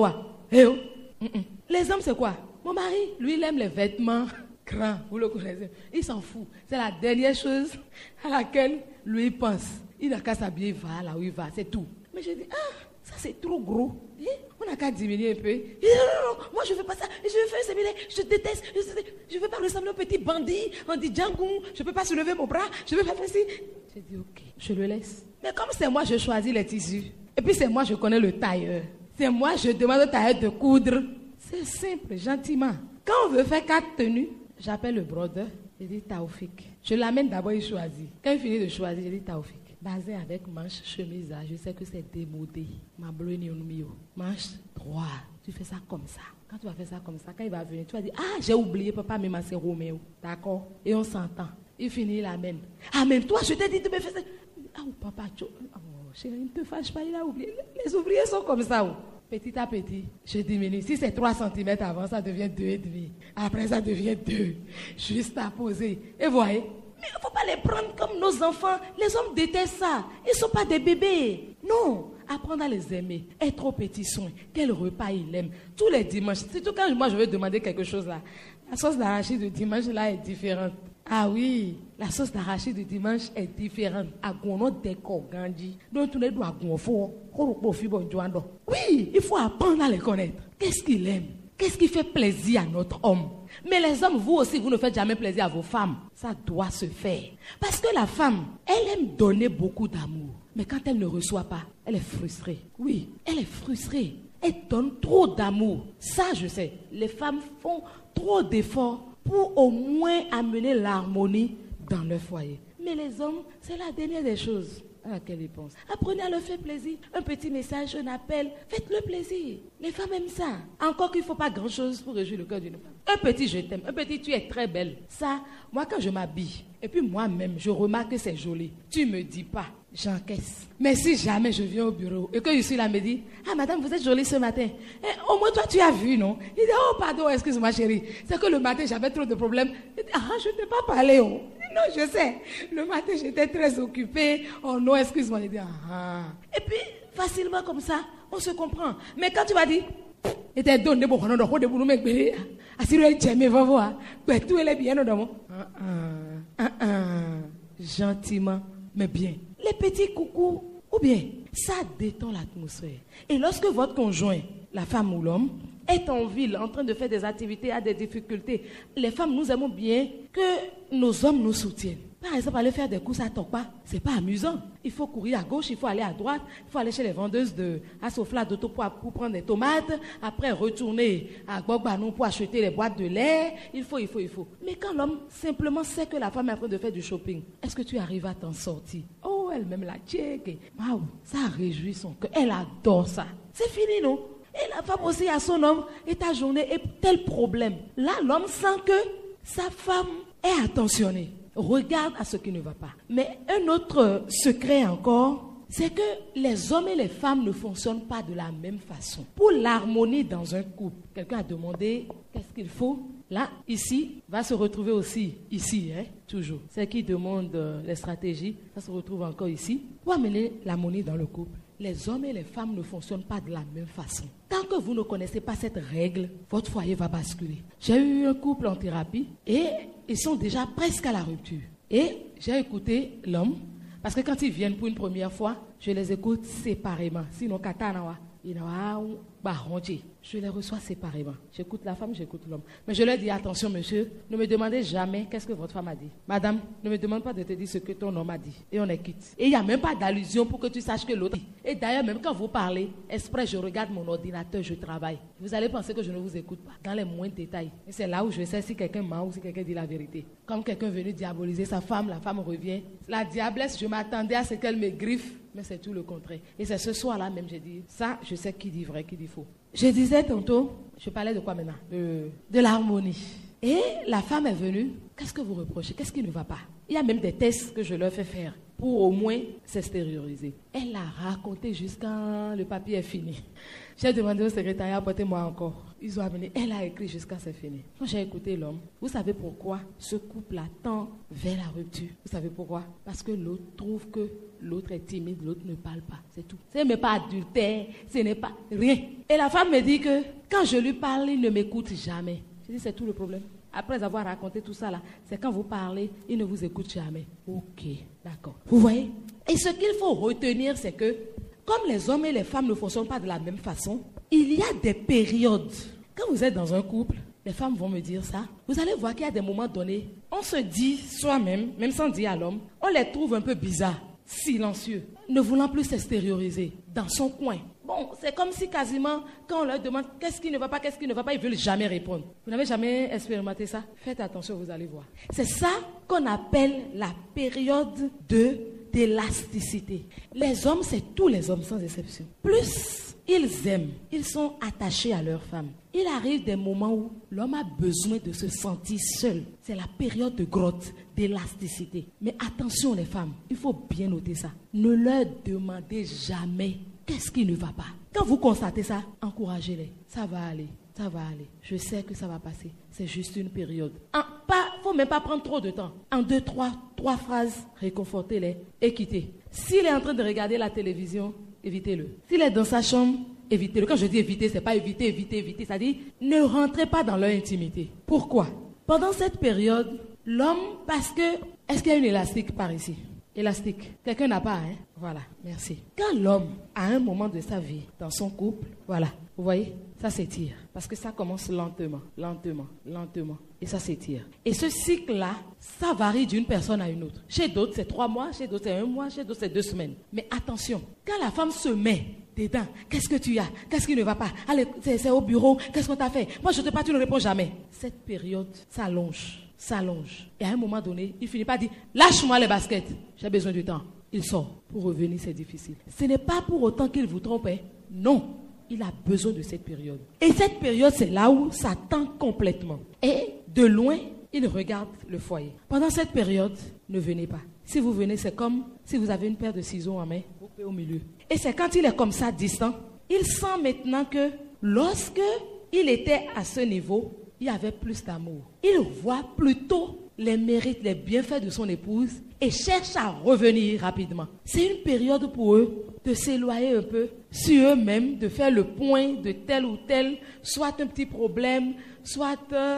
les hommes, c'est quoi? Mon mari, lui, il aime les vêtements grands. Vous le connaissez. Il s'en fout. C'est la dernière chose à laquelle lui il pense. Il n'a qu'à s'habiller, il va là où il va, c'est tout. Mais je dis, ça c'est trop gros. On n'a qu'à diminuer un peu. Non, moi je ne veux pas ça. Je veux faire un séminaire. Je déteste. Je ne veux pas ressembler au petit bandit. On dit Django. Je ne peux pas soulever mon bras. Je ne veux pas faire ci. J'ai dit ok, je le laisse. Mais comme c'est moi, je choisis les tissus. Et puis c'est moi, je connais le tailleur. C'est moi, je demande au tailleur de coudre. C'est simple, gentiment. Quand on veut faire 4 tenues, j'appelle le brodeur. Je dis Taoufik. Je l'amène d'abord, il choisit. Quand il finit de choisir, je dis Taoufik. Basé avec manche, chemise, je sais que c'est démodé. Ma bleu manche droit. Tu fais ça comme ça. Quand tu vas faire ça comme ça, quand il va venir, tu vas dire, j'ai oublié, papa, mais c'est Roméo. D'accord? Et on s'entend. Il finit, il amène. Amen. Toi, je t'ai dit de me faire ça. Ah, papa, chérie, ne te fâche pas, il a oublié. Les ouvriers sont comme ça. Petit à petit, je diminue. Si c'est 3 cm avant, ça devient 2,5. Après, ça devient 2. Juste à poser. Et voyez, mais il ne faut pas les prendre comme nos enfants. Les hommes détestent ça. Ils ne sont pas des bébés. Non. Apprendre à les aimer. Être au petit soin. Quel repas ils aiment. Tous les dimanches. Surtout quand moi je veux demander quelque chose là. La sauce d'arachide de dimanche là est différente. Ah oui, la sauce d'arachide du dimanche est différente. Oui, il faut apprendre à les connaître. Qu'est-ce qu'il aime? Qu'est-ce qui fait plaisir à notre homme? Mais les hommes, vous aussi, vous ne faites jamais plaisir à vos femmes. Ça doit se faire. Parce que la femme, elle aime donner beaucoup d'amour. Mais quand elle ne reçoit pas, elle est frustrée. Oui, elle est frustrée. Elle donne trop d'amour. Ça, je sais. Les femmes font trop d'efforts pour au moins amener l'harmonie dans leur foyer. Mais les hommes, c'est la dernière des choses à laquelle ils pensent. Apprenez à leur faire plaisir. Un petit message, un appel, faites-le plaisir. Les femmes aiment ça. Encore qu'il ne faut pas grand-chose pour réjouir le cœur d'une femme. Un petit je t'aime, un petit tu es très belle. Ça, moi quand je m'habille, et puis moi-même, je remarque que c'est joli. Tu ne me dis pas, j'encaisse. Mais si jamais je viens au bureau et que je suis là, me dit, ah madame, vous êtes jolie ce matin. Au moins toi tu as vu, non? Il dit, oh pardon, excuse-moi chérie. C'est que le matin j'avais trop de problèmes. Il dit, ah je ne t'ai pas parlé, oh. Non, je sais. Le matin, j'étais très occupée. Oh non, excuse-moi. Il dit, ah. Et puis, facilement comme ça, on se comprend. Mais quand tu vas dire, gentiment, mais bien. Les petits coucous, ou bien, ça détend l'atmosphère. Et lorsque votre conjoint, la femme ou l'homme, est en ville, en train de faire des activités, a des difficultés, les femmes, nous aimons bien que nos hommes nous soutiennent. Par exemple, aller faire des courses à Tokpa, c'est pas amusant. Il faut courir à gauche, il faut aller à droite, il faut aller chez les vendeuses à Sofla d'Auto pour prendre des tomates, après retourner à Gbogbanou pour acheter les boîtes de lait. Il faut. Mais quand l'homme simplement sait que la femme est en train de faire du shopping, est-ce que tu arrives à t'en sortir? Oh, elle-même la tchèque. Waouh, ça réjouit son cœur. Elle adore ça. C'est fini, non? Et la femme aussi a son homme et ta journée est tel problème. Là, l'homme sent que sa femme est attentionnée. Regarde à ce qui ne va pas. Mais un autre secret encore, c'est que les hommes et les femmes ne fonctionnent pas de la même façon. Pour l'harmonie dans un couple, quelqu'un a demandé qu'est-ce qu'il faut. Là, ici, va se retrouver aussi ici, toujours. Celle qui demande les stratégies, ça se retrouve encore ici. Pour amener l'harmonie dans le couple, les hommes et les femmes ne fonctionnent pas de la même façon. Tant que vous ne connaissez pas cette règle, votre foyer va basculer. J'ai eu un couple en thérapie et ils sont déjà presque à la rupture. Et j'ai écouté l'homme, parce que quand ils viennent pour une première fois, je les écoute séparément. Sinon, katanawa, je les reçois séparément. J'écoute la femme, j'écoute l'homme. Mais je leur dis, attention monsieur, ne me demandez jamais qu'est-ce que votre femme a dit. Madame, ne me demande pas de te dire ce que ton homme a dit. Et on est quitte. Et il n'y a même pas d'allusion pour que tu saches que l'autre dit. Et d'ailleurs, même quand vous parlez, exprès, je regarde mon ordinateur, je travaille. Vous allez penser que je ne vous écoute pas, dans les moindres détails. Et c'est là où je sais si quelqu'un ment ou si quelqu'un dit la vérité. Comme quelqu'un est venu diaboliser sa femme, la femme revient. La diablesse, je m'attendais à ce qu'elle me griffe. Mais c'est tout le contraire. Et c'est ce soir-là même, j'ai dit, ça, je sais qui dit vrai, qui dit faux. Je disais tantôt, je parlais de quoi maintenant? De l'harmonie. Et la femme est venue, qu'est-ce que vous reprochez? Qu'est-ce qui ne va pas? Il y a même des tests que je leur fais faire pour au moins s'extérioriser. Elle a raconté jusqu'à le papier est fini. J'ai demandé au secrétariat, apportez-moi encore. Ils ont amené, elle a écrit jusqu'à c'est fini. Quand j'ai écouté l'homme, vous savez pourquoi ce couple tend vers la rupture? Vous savez pourquoi? Parce que l'autre trouve que l'autre est timide, l'autre ne parle pas. C'est tout. Ce n'est pas adultère, ce n'est pas rien. Et la femme me dit que quand je lui parle, il ne m'écoute jamais. Je dis, c'est tout le problème. Après avoir raconté tout ça là, c'est quand vous parlez, il ne vous écoute jamais. Ok, d'accord. Vous voyez? Et ce qu'il faut retenir, c'est que comme les hommes et les femmes ne fonctionnent pas de la même façon, il y a des périodes. Quand vous êtes dans un couple, les femmes vont me dire ça. Vous allez voir qu'il y a des moments donnés, on se dit soi-même, même sans dire à l'homme, on les trouve un peu bizarres, silencieux, ne voulant plus s'extérioriser dans son coin. Bon, c'est comme si quasiment, quand on leur demande qu'est-ce qui ne va pas, ils ne veulent jamais répondre. Vous n'avez jamais expérimenté ça? Faites attention, vous allez voir. C'est ça qu'on appelle la période d'élasticité. Les hommes, c'est tous les hommes sans exception. Plus ils aiment, ils sont attachés à leur femme. Il arrive des moments où l'homme a besoin de se sentir seul. C'est la période de grotte, d'élasticité. Mais attention les femmes, il faut bien noter ça. Ne leur demandez jamais qu'est-ce qui ne va pas. Quand vous constatez ça, encouragez-les. Ça va aller. Ça va aller. Je sais que ça va passer. C'est juste une période. Faut même pas prendre trop de temps. En 2, 3 phrases, réconfortez-les et quittez. S'il est en train de regarder la télévision, évitez-le. S'il est dans sa chambre, évitez-le. Quand je dis éviter, c'est pas éviter. Ça dit ne rentrez pas dans leur intimité. Pourquoi? Pendant cette période, l'homme, est-ce qu'il y a une élastique par ici? Élastique. Quelqu'un n'a pas, hein? Voilà, merci. Quand l'homme, à un moment de sa vie, dans son couple, voilà, vous voyez, ça s'étire. Parce que ça commence lentement. Et ça s'étire. Et ce cycle-là, ça varie d'une personne à une autre. Chez d'autres, c'est 3 mois, chez d'autres, c'est 1 mois, chez d'autres, c'est 2 semaines. Mais attention, quand la femme se met dedans, qu'est-ce que tu as? Qu'est-ce qui ne va pas? Allez, c'est au bureau, qu'est-ce qu'on t'a fait? Moi, je te parle, tu ne réponds jamais. Cette période s'allonge. Et à un moment donné, il finit par dire, lâche-moi les baskets, j'ai besoin du temps. Il sort. Pour revenir, c'est difficile. Ce n'est pas pour autant qu'il vous trompe. Non, il a besoin de cette période. Et cette période, c'est là où ça tend complètement. Et de loin, il regarde le foyer. Pendant cette période, ne venez pas. Si vous venez, c'est comme si vous avez une paire de ciseaux en main, vous coupez au milieu. Et c'est quand il est comme ça, distant, il sent maintenant que lorsque il était à ce niveau, il y avait plus d'amour. Il voit plutôt les mérites, les bienfaits de son épouse et cherche à revenir rapidement. C'est une période pour eux de s'éloigner un peu sur eux-mêmes, de faire le point de tel ou tel, soit un petit problème, soit...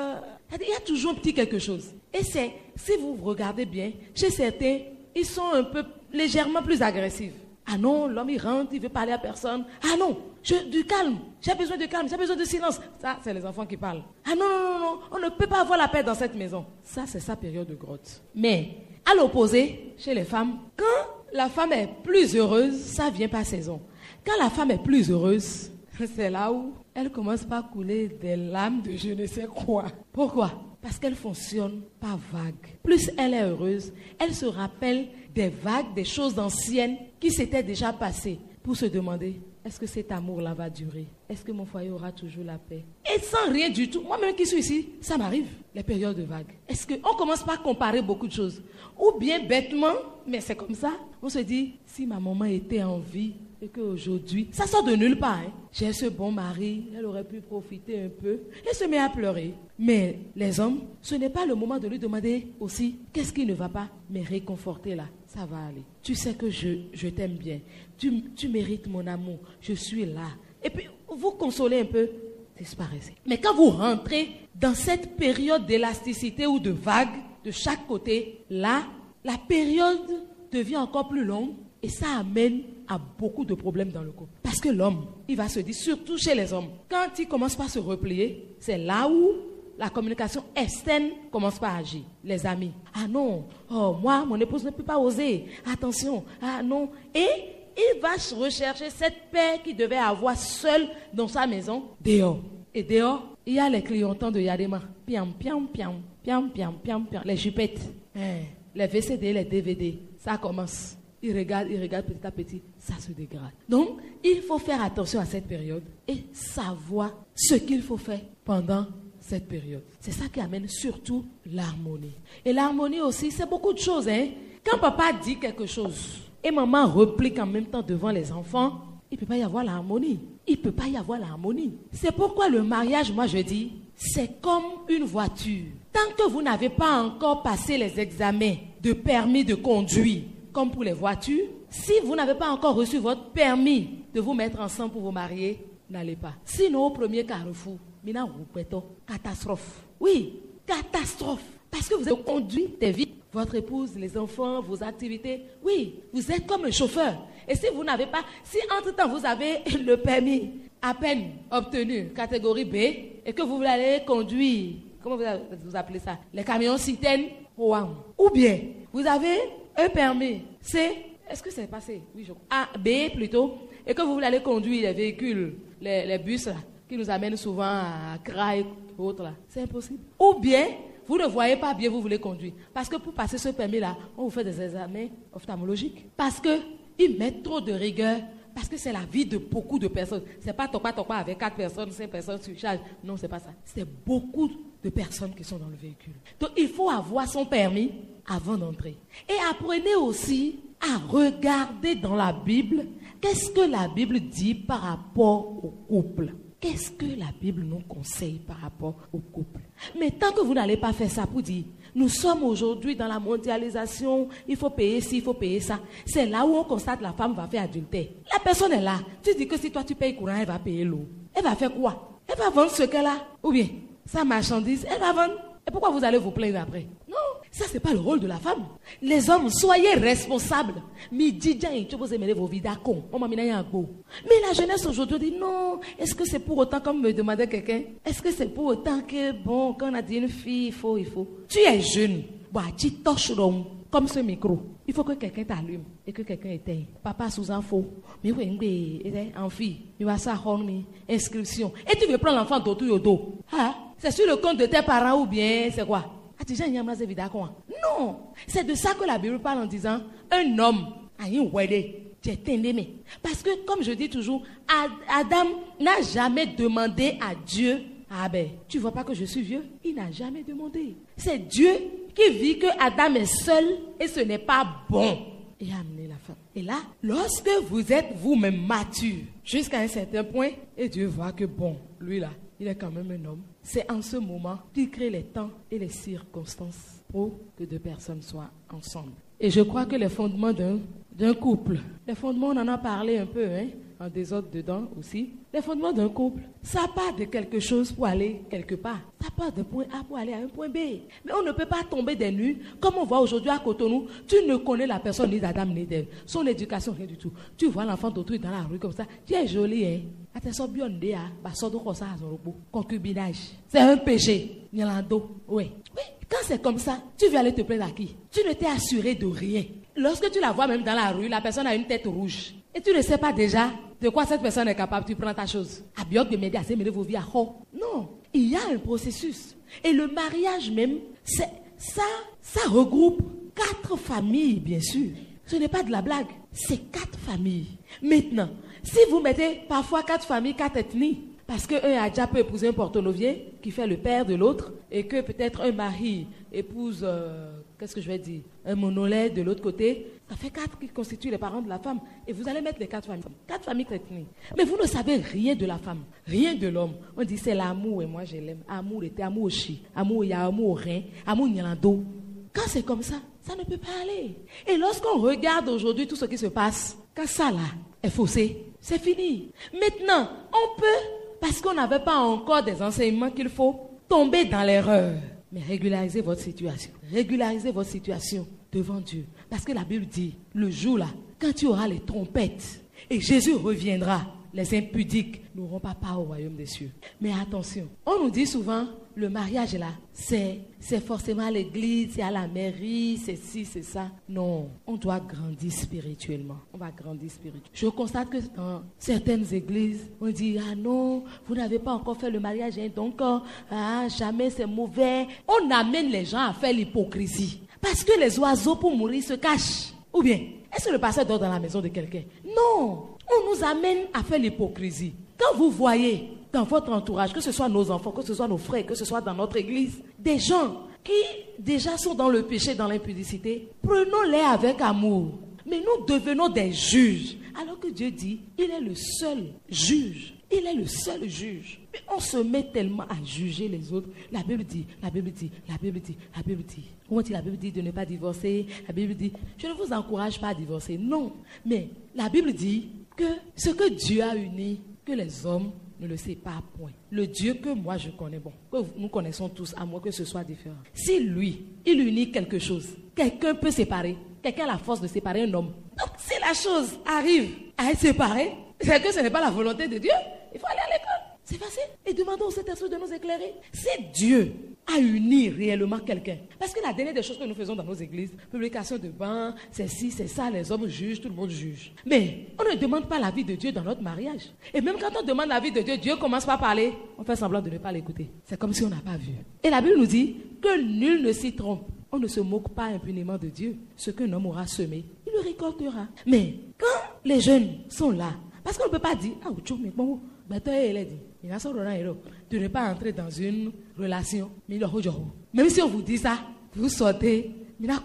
il y a toujours un petit quelque chose. Et c'est, si vous regardez bien, chez certains, ils sont un peu légèrement plus agressifs. Ah non, l'homme il rentre, il veut parler à personne. Ah non, du calme, j'ai besoin de calme, j'ai besoin de silence. Ça, c'est les enfants qui parlent. Ah non, on ne peut pas avoir la paix dans cette maison. Ça, c'est sa période de grotte. Mais, à l'opposé, chez les femmes, quand la femme est plus heureuse, ça vient par saison. Quand la femme est plus heureuse, c'est là où elle commence par couler des larmes de je ne sais quoi. Pourquoi? Parce qu'elle fonctionne par vagues. Plus elle est heureuse, elle se rappelle des vagues, des choses anciennes qui s'étaient déjà passées pour se demander, est-ce que cet amour-là va durer? Est-ce que mon foyer aura toujours la paix? Et sans rien du tout, moi-même qui suis ici, ça m'arrive, les périodes de vagues. Est-ce qu'on commence par comparer beaucoup de choses? Ou bien bêtement, mais c'est comme ça, on se dit, si ma maman était en vie, et qu'aujourd'hui, ça sort de nulle part. J'ai ce bon mari, elle aurait pu profiter un peu. Elle se met à pleurer. Mais les hommes, ce n'est pas le moment de lui demander aussi qu'est-ce qui ne va pas, mais réconforter là. Ça va aller. Tu sais que je t'aime bien. Tu mérites mon amour. Je suis là. Et puis, vous consolez un peu, disparaissez. Mais quand vous rentrez dans cette période d'élasticité ou de vague de chaque côté, là, la période devient encore plus longue et ça amène à beaucoup de problèmes dans le couple. Parce que l'homme, il va se dire, surtout chez les hommes, quand il commence par se replier, c'est là où la communication externe commence par agir. Les amis, ah non, oh moi, mon épouse ne peut pas oser, attention, ah non. Et il va rechercher cette paix qu'il devait avoir seul dans sa maison, dehors. Et dehors, il y a les clientants de Yadema. Piam, piam, piam, piam, piam, piam, piam. Les jupettes, les VCD, les DVD, ça commence. Il regarde petit à petit, ça se dégrade. Donc, il faut faire attention à cette période et savoir ce qu'il faut faire pendant cette période. C'est ça qui amène surtout l'harmonie. Et l'harmonie aussi, c'est beaucoup de choses. Quand papa dit quelque chose et maman replique en même temps devant les enfants, il ne peut pas y avoir l'harmonie. C'est pourquoi le mariage, moi je dis, c'est comme une voiture. Tant que vous n'avez pas encore passé les examens de permis de conduire, comme pour les voitures, si vous n'avez pas encore reçu votre permis de vous mettre ensemble pour vous marier, n'allez pas. Sinon, au premier carrefour, catastrophe. Oui, catastrophe. Parce que vous avez conduit des vies, votre épouse, les enfants, vos activités. Oui, vous êtes comme un chauffeur. Et si vous n'avez pas, si entre-temps vous avez le permis à peine obtenu, catégorie B, et que vous voulez aller conduire, comment vous appelez ça? Les camions citernes, ou bien, vous avez un permis, est-ce que c'est passé? Oui, je crois. A, B plutôt, et que vous voulez aller conduire les véhicules, les bus là, qui nous amènent souvent à Accra et autres là. C'est impossible. Ou bien, vous ne voyez pas bien, vous voulez conduire. Parce que pour passer ce permis là, on vous fait des examens ophtalmologiques. Parce qu'ils mettent trop de rigueur parce que c'est la vie de beaucoup de personnes. C'est pas topa avec 4 personnes, 5 personnes sur charge. Non, c'est pas ça. C'est beaucoup de personnes qui sont dans le véhicule. Donc, il faut avoir son permis avant d'entrer. Et apprenez aussi à regarder dans la Bible, qu'est-ce que la Bible dit par rapport au couple. Qu'est-ce que la Bible nous conseille par rapport au couple? Mais tant que vous n'allez pas faire ça pour dire, nous sommes aujourd'hui dans la mondialisation, il faut payer ci, il faut payer ça. C'est là où on constate que la femme va faire adultère. La personne est là. Tu dis que si toi tu payes courant, elle va payer l'eau. Elle va faire quoi? Elle va vendre ce qu'elle a. Ou bien, sa marchandise, elle va vendre. Et pourquoi vous allez vous plaindre après? Non, ça c'est pas le rôle de la femme. Les hommes, soyez responsables. Mais la jeunesse aujourd'hui dit non. Est-ce que c'est pour autant, comme me demandait quelqu'un, est-ce que c'est pour autant que, bon, quand on a dit une fille, il faut. Tu es jeune, tu torches comme ce micro. Il faut que quelqu'un t'allume et que quelqu'un éteigne. Papa sous info, mais oui, en fille, il va ça, inscription. Et tu veux prendre l'enfant d'auto yodo. C'est sur le compte de tes parents ou bien c'est quoi? Non, c'est de ça que la Bible parle en disant un homme a une wedding. Parce que comme je dis toujours, Adam n'a jamais demandé à Dieu, tu vois pas que je suis vieux? Il n'a jamais demandé. C'est Dieu qui vit que Adam est seul et ce n'est pas bon. Et a amené la femme. Et là, lorsque vous êtes vous-même mature jusqu'à un certain point, et Dieu voit que bon, lui là, il est quand même un homme. C'est en ce moment qu'il crée les temps et les circonstances pour que deux personnes soient ensemble. Et je crois que les fondements d'un couple, les fondements, on en a parlé un peu, en désordre dedans aussi. Les fondements d'un couple, ça part de quelque chose pour aller quelque part. Ça part d'un point A pour aller à un point B. Mais on ne peut pas tomber des nues. Comme on voit aujourd'hui à Cotonou, tu ne connais la personne ni d'Adam ni d'Ève. Son éducation, rien du tout. Tu vois l'enfant d'autrui dans la rue comme ça. Tu es joli, hein. Concubinage. C'est un péché. Oui. Quand c'est comme ça, tu veux aller te plaindre à qui? Tu ne t'es assuré de rien. Lorsque tu la vois même dans la rue, la personne a une tête rouge. Et tu ne sais pas déjà de quoi cette personne est capable, tu prends ta chose. Non, il y a un processus. Et le mariage même, ça regroupe 4 familles, bien sûr. Ce n'est pas de la blague, c'est 4 familles. Maintenant, si vous mettez parfois 4 familles, 4 ethnies, parce qu'un Adja peut épouser un Porto-Novien qui fait le père de l'autre, et que peut-être un mari épouse, un Monolais de l'autre côté, ça fait 4 qui constituent les parents de la femme. Et vous allez mettre les 4 familles. 4 familles ethniques. Mais vous ne savez rien de la femme, rien de l'homme. On dit c'est l'amour et moi je l'aime. Amour était amour au chi, amour il y a amour au rein, amour il y a un dos. Quand c'est comme ça, ça ne peut pas aller. Et lorsqu'on regarde aujourd'hui tout ce qui se passe, quand ça là est faussé, c'est fini. Maintenant, on peut, parce qu'on n'avait pas encore des enseignements qu'il faut, tomber dans l'erreur. Mais régularisez votre situation. Régularisez votre situation devant Dieu. Parce que la Bible dit, le jour là, quand tu auras les trompettes et Jésus reviendra, les impudiques n'auront pas part au royaume des cieux. Mais attention, on nous dit souvent, le mariage là, c'est forcément à l'église, c'est à la mairie, c'est ci, c'est ça. Non, on doit grandir spirituellement. On va grandir spirituellement. Je constate que dans certaines églises, on dit, ah non, vous n'avez pas encore fait le mariage, donc jamais c'est mauvais. On amène les gens à faire l'hypocrisie. Parce que les oiseaux pour mourir se cachent. Ou bien, est-ce que le pasteur dort dans la maison de quelqu'un? Non, on nous amène à faire l'hypocrisie. Quand vous voyez dans votre entourage, que ce soit nos enfants, que ce soit nos frères, que ce soit dans notre église, des gens qui déjà sont dans le péché, dans l'impudicité, prenons-les avec amour. Mais nous devenons des juges. Alors que Dieu dit, il est le seul juge. Il est le seul juge. Mais on se met tellement à juger les autres. La Bible dit. Comment dit la Bible dit de ne pas divorcer? La Bible dit, je ne vous encourage pas à divorcer. Non. Mais la Bible dit que ce que Dieu a uni, que les hommes ne le séparent point. Le Dieu que moi je connais, que nous connaissons tous, à moins que ce soit différent. Si lui, il unit quelque chose, quelqu'un peut séparer. Quelqu'un a la force de séparer un homme. Donc si la chose arrive à être séparée, c'est que ce n'est pas la volonté de Dieu. Il faut aller à l'école. C'est facile. Et demandons au Saint-Esprit de nous éclairer. Si Dieu a uni réellement quelqu'un, parce que la dernière des choses que nous faisons dans nos églises, publication de bancs, c'est ci, c'est ça, les hommes jugent, tout le monde juge. Mais on ne demande pas l'avis de Dieu dans notre mariage. Et même quand on demande l'avis de Dieu, Dieu commence par parler, on fait semblant de ne pas l'écouter. C'est comme si on n'a pas vu. Et la Bible nous dit que nul ne s'y trompe. On ne se moque pas impunément de Dieu. Ce qu'un homme aura semé, il le récoltera. Mais quand les jeunes sont là, Parce qu'on ne peut pas dire, ah, mais bon, de ne pas entrer dans une relation. Même si on vous dit ça, vous sortez.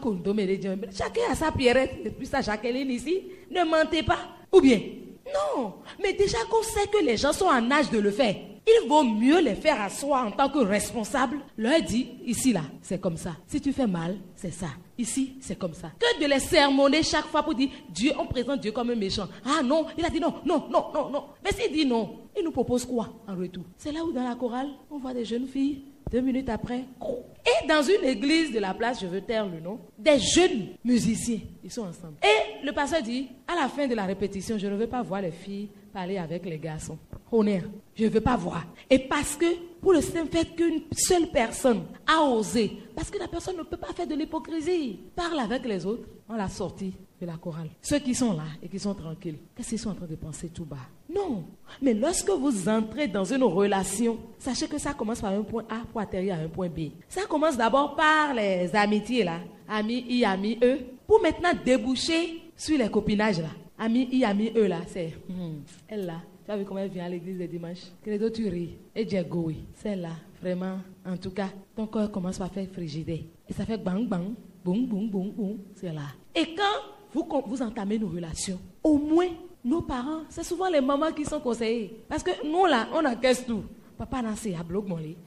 Chacun a sa pierrette, et puis ça, Jacqueline ici, ne mentez pas. Ou bien, non, mais déjà qu'on sait que les gens sont en âge de le faire, il vaut mieux les faire à soi en tant que responsable. Leur dit, ici là, c'est comme ça. Si tu fais mal, c'est ça. Ici, c'est comme ça. Que de les sermonner chaque fois pour dire, Dieu, on présente Dieu comme un méchant. Ah non, il a dit non. Mais s'il dit non, il nous propose quoi en retour? C'est là où dans la chorale, on voit des jeunes filles, 2 minutes après, et dans une église de la place, je veux taire le nom, des jeunes musiciens, ils sont ensemble. Et le pasteur dit, à la fin de la répétition, je ne veux pas voir les filles parler avec les garçons. Honneur, je ne veux pas voir. Et parce que, pour le simple fait qu'une seule personne a osé, parce que la personne ne peut pas faire de l'hypocrisie, parle avec les autres, on l'a sorti de la chorale. Ceux qui sont là et qui sont tranquilles, qu'est-ce qu'ils sont en train de penser tout bas? Non. Mais lorsque vous entrez dans une relation, sachez que ça commence par un point A pour atterrir à un point B. Ça commence d'abord par les amitiés là, amis I, amis E, pour maintenant déboucher sur les copinages là. Amis I, amis E là, c'est elle là. Tu as vu comment elle vient à l'église le dimanche? Credo, tu ris. Et Diego, celle-là, vraiment, en tout cas, ton corps commence par faire frigidaire. Et ça fait bang, bang, boum, boum, boum, boum, c'est là. Et quand vous entamez une relation, au moins, nos parents, c'est souvent les mamans qui sont conseillées. Parce que nous, là, on encaisse tout. Papa n'a pas à bloquer mon lit.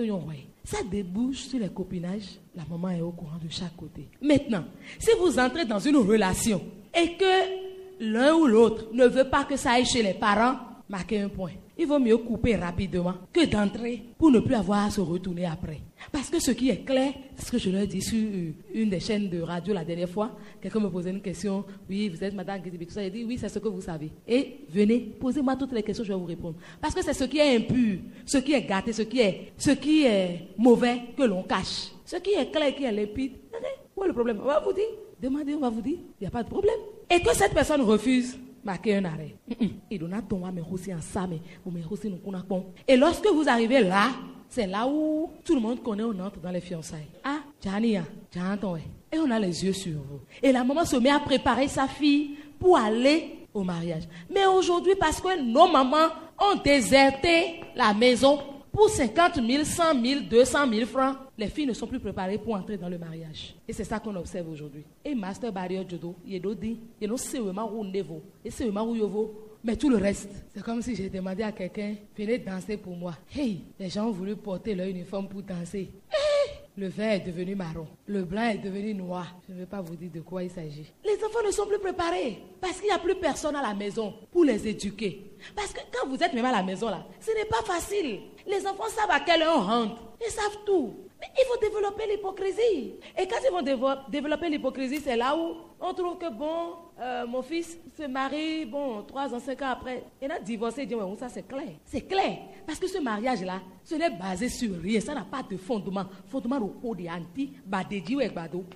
Ça débouche sur les copinages. La maman est au courant de chaque côté. Maintenant, si vous entrez dans une relation et que l'un ou l'autre ne veut pas que ça aille chez les parents, marquez un point. Il vaut mieux couper rapidement que d'entrer pour ne plus avoir à se retourner après. Parce que ce qui est clair, c'est ce que je leur ai dit sur une des chaînes de radio la dernière fois. Quelqu'un me posait une question. Oui, vous êtes madame Gizibi, tout ça. J'ai dit oui, c'est ce que vous savez. Et venez, posez-moi toutes les questions, je vais vous répondre. Parce que c'est ce qui est impur, ce qui est gâté, ce qui est mauvais que l'on cache. Ce qui est clair, qui est limpide. Où est le problème? On va vous dire. Demandez, on va vous dire. Il n'y a pas de problème. Et que cette personne refuse, marquez un arrêt. Et lorsque vous arrivez là, c'est là où tout le monde connaît, on entre dans les fiançailles. Ah, Jania, et on a les yeux sur vous. Et la maman se met à préparer sa fille pour aller au mariage. Mais aujourd'hui, parce que nos mamans ont déserté la maison pour 50 000, 100 000, 200 000 francs, les filles ne sont plus préparées pour entrer dans le mariage. Et c'est ça qu'on observe aujourd'hui. Et Master Barrière Jodo, mais tout le reste, c'est comme si j'ai demandé à quelqu'un, venez danser pour moi. Hey, les gens ont voulu porter leur uniforme pour danser. Hey, le vert est devenu marron, le blanc est devenu noir. Je ne vais pas vous dire de quoi il s'agit. Les enfants ne sont plus préparés parce qu'il n'y a plus personne à la maison pour les éduquer. Parce que quand vous êtes même à la maison là, ce n'est pas facile. Les enfants savent à quelle heure on rentre, ils savent tout. Mais il faut développer l'hypocrisie. Et quand ils vont développer l'hypocrisie, c'est là où on trouve que bon, mon fils se marie, bon, 3 ans, 5 ans après, il a divorcé, il dit, ouais, ça c'est clair. C'est clair. Parce que ce mariage-là, ce n'est basé sur rien, ça n'a pas de fondement. Fondement au pot de anti, badédi ou ekbado.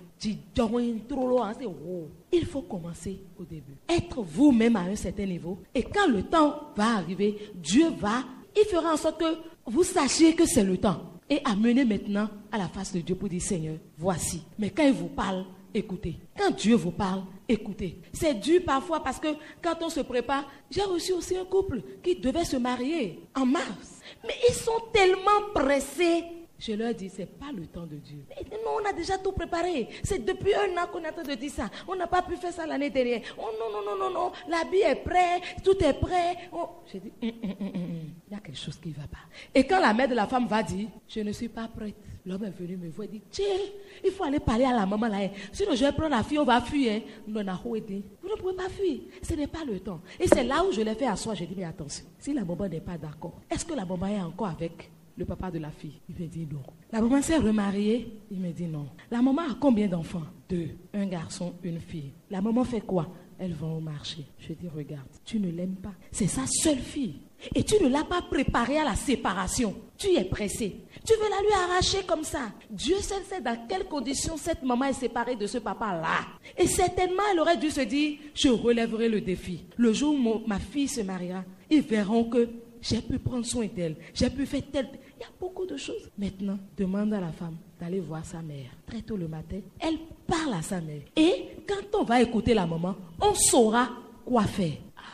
Il faut commencer au début. Être vous-même à un certain niveau. Et quand le temps va arriver, il fera en sorte que vous sachiez que c'est le temps. Et amenez maintenant à la face de Dieu pour dire, Seigneur, voici. Mais quand il vous parle, écoutez. Quand Dieu vous parle, écoutez. C'est dur parfois parce que quand on se prépare, j'ai reçu aussi un couple qui devait se marier en mars. Mais ils sont tellement pressés. Je leur dis, c'est pas le temps de Dieu. Mais non, on a déjà tout préparé. C'est depuis 1 an qu'on est en train de dire ça. On n'a pas pu faire ça l'année dernière. Oh non. L'habit est prêt, tout est prêt. Oh. J'ai dit, il y a quelque chose qui ne va pas. Et quand la mère de la femme va dire, je ne suis pas prête. L'homme est venu me voir et dit, tiens, il faut aller parler à la maman là. Sinon je vais prendre la fille, on va fuir. Vous ne pouvez pas fuir. Ce n'est pas le temps. Et c'est là où je l'ai fait asseoir. J'ai dit, mais attention, si la maman n'est pas d'accord, est-ce que la maman est encore avec le papa de la fille? Il me dit non. La maman s'est remariée? Il me dit non. La maman a combien d'enfants? 2. Un garçon, une fille. La maman fait quoi? Elle va au marché. Je dis, regarde, tu ne l'aimes pas. C'est sa seule fille. Et tu ne l'as pas préparée à la séparation. Tu es pressé. Tu veux la lui arracher comme ça. Dieu seul sait dans quelles conditions cette maman est séparée de ce papa-là. Et certainement, elle aurait dû se dire, je relèverai le défi. Le jour où ma fille se mariera, ils verront que j'ai pu prendre soin d'elle. J'ai pu faire tel... Il y a beaucoup de choses. Maintenant, demande à la femme d'aller voir sa mère. Très tôt le matin, elle parle à sa mère. Et quand on va écouter la maman, on saura quoi faire.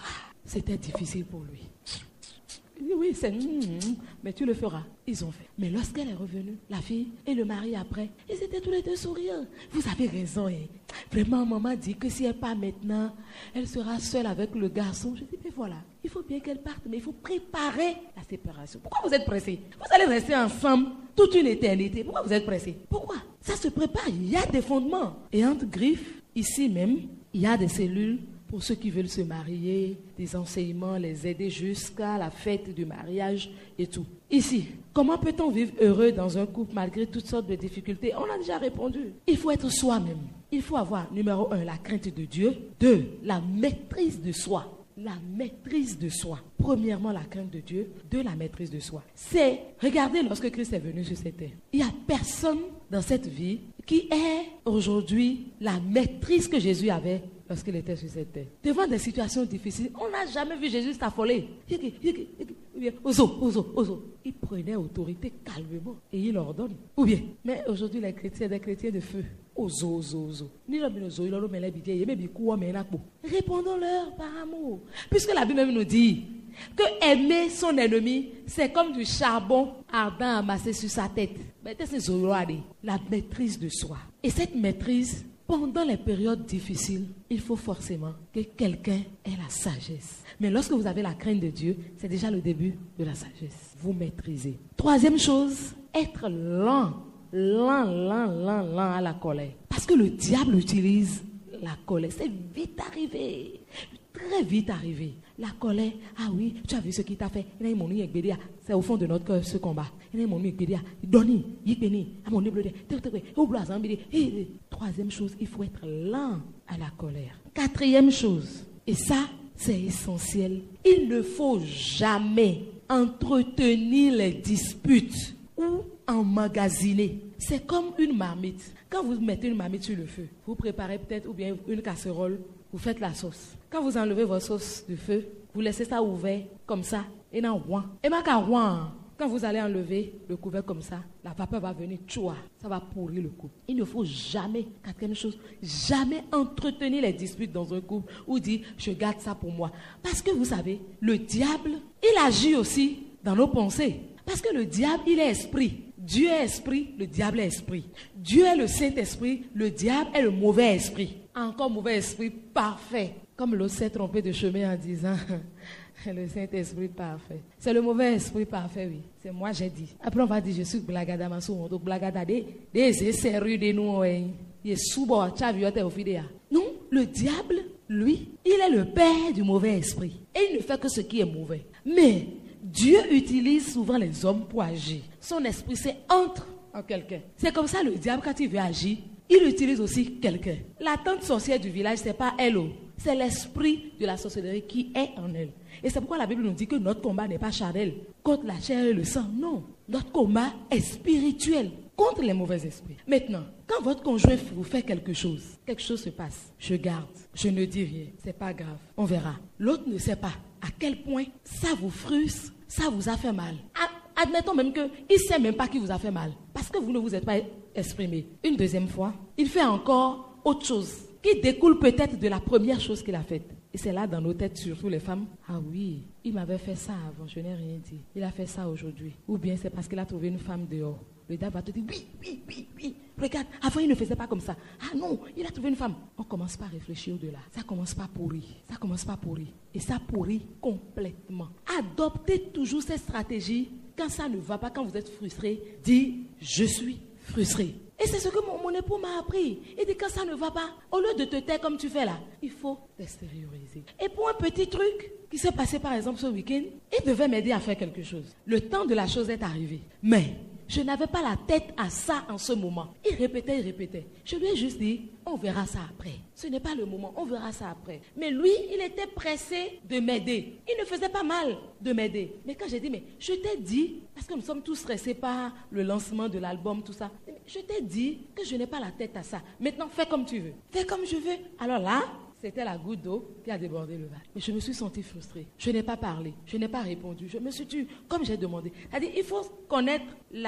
C'était difficile pour lui. Il dit oui, c'est mais tu le feras. Ils ont fait. Mais lorsqu'elle est revenue, la fille et le mari après, ils étaient tous les deux souriants. Vous avez raison. Hein. Vraiment, maman dit que si elle part maintenant, elle sera seule avec le garçon. Je dis, mais voilà, il faut bien qu'elle parte, mais il faut préparer la séparation. Pourquoi vous êtes pressés? Vous allez rester ensemble toute une éternité. Pourquoi vous êtes pressés? Pourquoi? Ça se prépare, il y a des fondements. Et entre griffes, ici même, il y a des cellules pour ceux qui veulent se marier, des enseignements, les aider jusqu'à la fête du mariage et tout. Ici, comment peut-on vivre heureux dans un couple malgré toutes sortes de difficultés? On a déjà répondu. Il faut être soi-même. Il faut avoir, numéro 1, la crainte de Dieu. 2, la maîtrise de soi. La maîtrise de soi. Premièrement, la crainte de Dieu. 2, la maîtrise de soi. Regardez lorsque Christ est venu sur cette terre. Il n'y a personne dans cette vie qui ait aujourd'hui la maîtrise que Jésus avait lorsqu'il était sur cette terre. Devant des situations difficiles, on n'a jamais vu Jésus s'affoler. Ozo. Il prenait autorité calmement et il ordonne. Ou bien, mais aujourd'hui les chrétiens, des chrétiens de feu. Ozo. Répondons-leur par amour. Puisque la Bible même nous dit que aimer son ennemi, c'est comme du charbon ardent amassé sur sa tête. La maîtrise de soi. Et cette maîtrise, pendant les périodes difficiles, il faut forcément que quelqu'un ait la sagesse. Mais lorsque vous avez la crainte de Dieu, c'est déjà le début de la sagesse. Vous maîtrisez. Troisième chose, être lent à la colère. Parce que le diable utilise la colère. C'est vite arrivé. Très vite arrivé. La colère, ah oui, tu as vu ce qu'il t'a fait. C'est au fond de notre cœur ce combat. Troisième chose, il faut être lent à la colère. Quatrième chose, et ça, c'est essentiel, il ne faut jamais entretenir les disputes ou emmagasiner. C'est comme une marmite. Quand vous mettez une marmite sur le feu, vous préparez peut-être ou bien une casserole, vous faites la sauce. Quand vous enlevez votre sauce du feu, vous laissez ça ouvert comme ça. Et quand vous allez enlever le couvercle comme ça, la vapeur va venir, ça va pourrir le couple. Il ne faut jamais, quatrième chose, jamais entretenir les disputes dans un couple ou dire je garde ça pour moi. Parce que vous savez, le diable, il agit aussi dans nos pensées. Parce que le diable, il est esprit. Dieu est esprit, le diable est esprit. Dieu est le Saint-Esprit, le diable est le mauvais esprit. Encore mauvais esprit parfait. Comme l'autre s'est trompé de chemin en disant le Saint-Esprit parfait. C'est le mauvais esprit parfait, oui. C'est moi, j'ai dit. Après, on va dire je suis blagada massou. Donc, blagada des sérieux de nous. Non, le diable, lui, il est le père du mauvais esprit. Et il ne fait que ce qui est mauvais. Mais Dieu utilise souvent les hommes pour agir. Son esprit, c'est entre en quelqu'un. C'est comme ça le diable, quand il veut agir, il utilise aussi quelqu'un. La tante sorcière du village, c'est pas elle, c'est l'esprit de la sorcellerie qui est en elle. Et c'est pourquoi la Bible nous dit que notre combat n'est pas charnel contre la chair et le sang. Non, notre combat est spirituel contre les mauvais esprits. Maintenant, quand votre conjoint vous fait quelque chose se passe. Je garde, je ne dis rien, c'est pas grave, on verra. L'autre ne sait pas à quel point ça vous frustre, ça vous a fait mal. Admettons même qu'il ne sait même pas qui vous a fait mal, parce que vous ne vous êtes pas exprimé. Une deuxième fois, il fait encore autre chose, qui découle peut-être de la première chose qu'il a faite. Et c'est là dans nos têtes, surtout les femmes. Ah oui, il m'avait fait ça avant, je n'ai rien dit. Il a fait ça aujourd'hui. Ou bien c'est parce qu'il a trouvé une femme dehors. Le diable va te dire, oui. Regarde, avant il ne faisait pas comme ça. Ah non, il a trouvé une femme. On commence pas à réfléchir au-delà. Ça commence pas à pourrir. Et ça pourrit complètement. Adoptez toujours cette stratégie. Quand ça ne va pas, quand vous êtes frustré, dites, je suis frustré. Et c'est ce que mon époux m'a appris. Il dit, quand ça ne va pas, au lieu de te taire comme tu fais là, il faut t'extérioriser. Et pour un petit truc qui s'est passé par exemple ce week-end, il devait m'aider à faire quelque chose. Le temps de la chose est arrivé. Mais je n'avais pas la tête à ça en ce moment. Il répétait. Je lui ai juste dit, on verra ça après. Ce n'est pas le moment, on verra ça après. Mais lui, il était pressé de m'aider. Il ne faisait pas mal de m'aider. Mais quand j'ai dit, mais je t'ai dit, parce que nous sommes tous stressés par le lancement de l'album, tout ça. Je t'ai dit que je n'ai pas la tête à ça. Maintenant, fais comme tu veux. Fais comme je veux. Alors là, c'était la goutte d'eau qui a débordé le vase. Mais je me suis sentie frustrée. Je n'ai pas parlé. Je n'ai pas répondu. Je me suis dit, comme j'ai demandé. C'est-à-dire, il faut connaître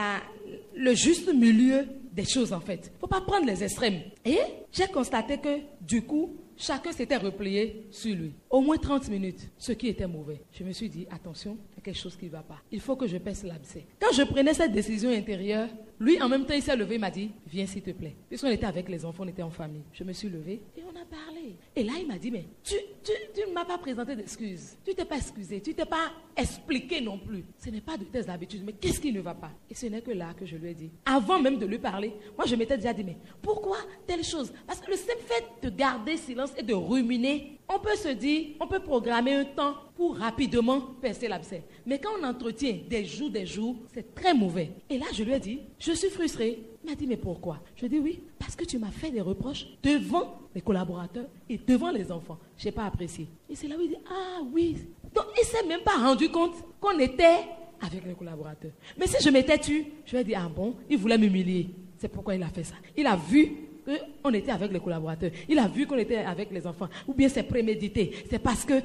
le juste milieu des choses, en fait. Il ne faut pas prendre les extrêmes. Et j'ai constaté que, du coup, chacun s'était replié sur lui. Au moins 30 minutes, ce qui était mauvais. Je me suis dit, attention, il y a quelque chose qui ne va pas. Il faut que je pèse l'abcès. Quand je prenais cette décision intérieure, lui, en même temps, il s'est levé, il m'a dit, viens s'il te plaît. Puisqu'on était avec les enfants, on était en famille. Je me suis levée et on a parlé. Et là, il m'a dit, mais tu ne m'as pas présenté d'excuses. Tu ne t'es pas excusé, tu ne t'es pas expliqué non plus. Ce n'est pas de tes habitudes, mais qu'est-ce qui ne va pas? Et ce n'est que là que je lui ai dit. Avant même de lui parler, moi, je m'étais déjà dit, mais pourquoi telle chose? Parce que le simple fait de garder silence et de ruminer, on peut se dire, on peut programmer un temps pour rapidement percer l'abcès. Mais quand on entretient des jours, c'est très mauvais. Et là, je lui ai dit, je suis frustrée. Il m'a dit, mais pourquoi? Je lui ai dit, oui, parce que tu m'as fait des reproches devant les collaborateurs et devant les enfants. Je n'ai pas apprécié. Et c'est là où il dit, ah oui. Donc, il ne s'est même pas rendu compte qu'on était avec les collaborateurs. Mais si je m'étais tue, je lui ai dit, ah bon, il voulait m'humilier. C'est pourquoi il a fait ça. Il a vu qu'on était avec les collaborateurs. Il a vu qu'on était avec les enfants. Ou bien c'est prémédité. C'est parce que.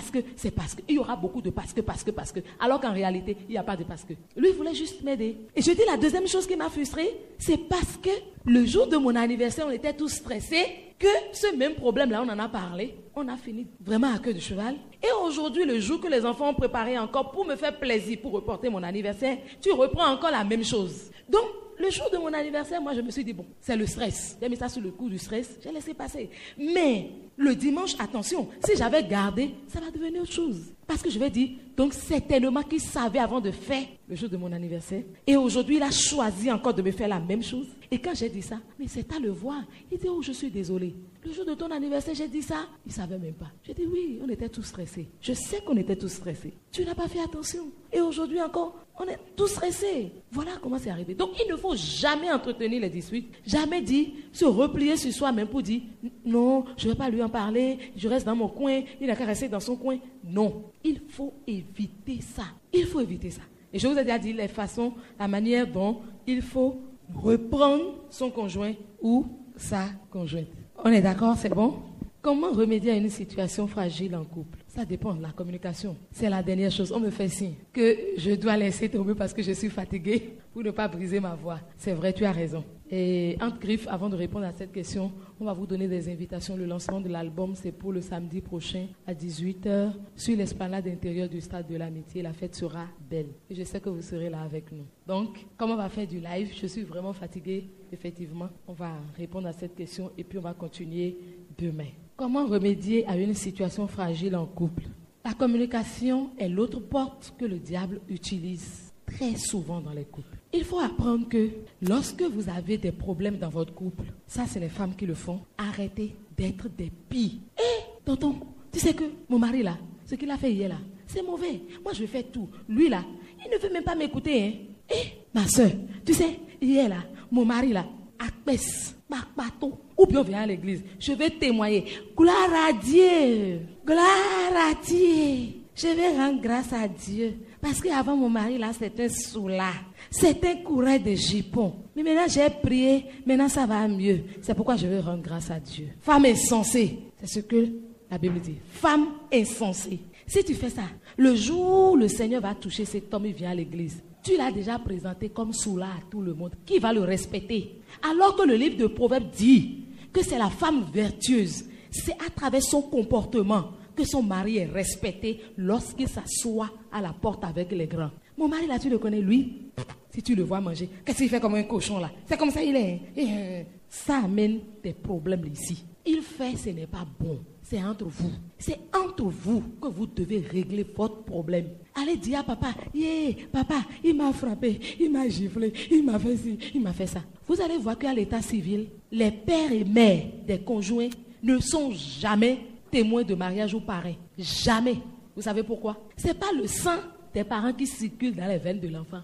Il y aura beaucoup de parce que. Alors qu'en réalité, il n'y a pas de parce que. Lui, il voulait juste m'aider. Et je dis, la deuxième chose qui m'a frustrée, c'est parce que le jour de mon anniversaire, on était tous stressés, que ce même problème-là, on en a parlé. On a fini vraiment à queue de cheval. Et aujourd'hui, le jour que les enfants ont préparé encore pour me faire plaisir, pour reporter mon anniversaire, tu reprends encore la même chose. Donc, le jour de mon anniversaire, moi, je me suis dit, bon, c'est le stress. J'ai mis ça sous le coup du stress, j'ai laissé passer. Mais le dimanche, attention, si j'avais gardé, ça va devenir autre chose. Parce que je vais dire, donc certainement qu'il savait avant de faire le jour de mon anniversaire. Et aujourd'hui, il a choisi encore de me faire la même chose. Et quand j'ai dit ça, mais c'est à le voir. Il dit, oh, je suis désolée. Le jour de ton anniversaire, j'ai dit ça. Il ne savait même pas. J'ai dit, oui, on était tous stressés. Je sais qu'on était tous stressés. Tu n'as pas fait attention. Et aujourd'hui encore, on est tous stressés. Voilà comment c'est arrivé. Donc, il ne faut jamais entretenir les disputes. Jamais dire, se replier sur soi-même pour dire, non, je ne vais pas lui en parler. Je reste dans mon coin. Il n'a qu'à rester dans son coin. Non. Il faut éviter ça. Il faut éviter ça. Et je vous ai déjà dit les façons, la manière dont il faut reprendre son conjoint ou sa conjointe. On est d'accord, c'est bon? Comment remédier à une situation fragile en couple? Ça dépend de la communication. C'est la dernière chose. On me fait signe que je dois laisser tomber parce que je suis fatiguée pour ne pas briser ma voix. C'est vrai, tu as raison. Et entre griffes, avant de répondre à cette question, on va vous donner des invitations. Le lancement de l'album, c'est pour le samedi prochain à 18h sur l'esplanade intérieure du Stade de l'Amitié. La fête sera belle. Et je sais que vous serez là avec nous. Donc, comme on va faire du live, je suis vraiment fatiguée. Effectivement, on va répondre à cette question et puis on va continuer demain. Comment remédier à une situation fragile en couple? La communication est l'autre porte que le diable utilise très souvent dans les couples. Il faut apprendre que lorsque vous avez des problèmes dans votre couple, ça c'est les femmes qui le font, arrêtez d'être des pies. Tonton, tu sais que mon mari là, ce qu'il a fait hier là, c'est mauvais. Moi je vais faire tout. Lui là, il ne veut même pas m'écouter. Ma soeur, tu sais, hier là, mon mari là, Akpes, Makpato, ou bien viens à l'église. Je vais témoigner. Gloire à Dieu. Gloire à Dieu. Je vais rendre grâce à Dieu. Parce qu'avant mon mari là, c'était un soula. C'était un coureur de jupons. Mais maintenant j'ai prié. Maintenant ça va mieux. C'est pourquoi je vais rendre grâce à Dieu. Femme insensée. C'est ce que la Bible dit. Femme insensée. Si tu fais ça, le jour où le Seigneur va toucher cet homme, il vient à l'église. Tu l'as déjà présenté comme soula à tout le monde. Qui va le respecter? Alors que le livre de Proverbes dit que c'est la femme vertueuse. C'est à travers son comportement que son mari est respecté lorsqu'il s'assoit à la porte avec les grands. Mon mari là, tu le connais, lui? Si tu le vois manger, qu'est-ce qu'il fait comme un cochon là? C'est comme ça il est. Ça amène des problèmes ici. Il fait, ce n'est pas bon. C'est entre vous. C'est entre vous que vous devez régler votre problème. Allez dire à papa, papa, il m'a frappé, il m'a giflé, il m'a fait ci, il m'a fait ça. Vous allez voir qu'à l'état civil, les pères et mères des conjoints ne sont jamais témoins de mariage ou parrains. Jamais. Vous savez pourquoi? C'est pas le sang des parents qui circule dans les veines de l'enfant.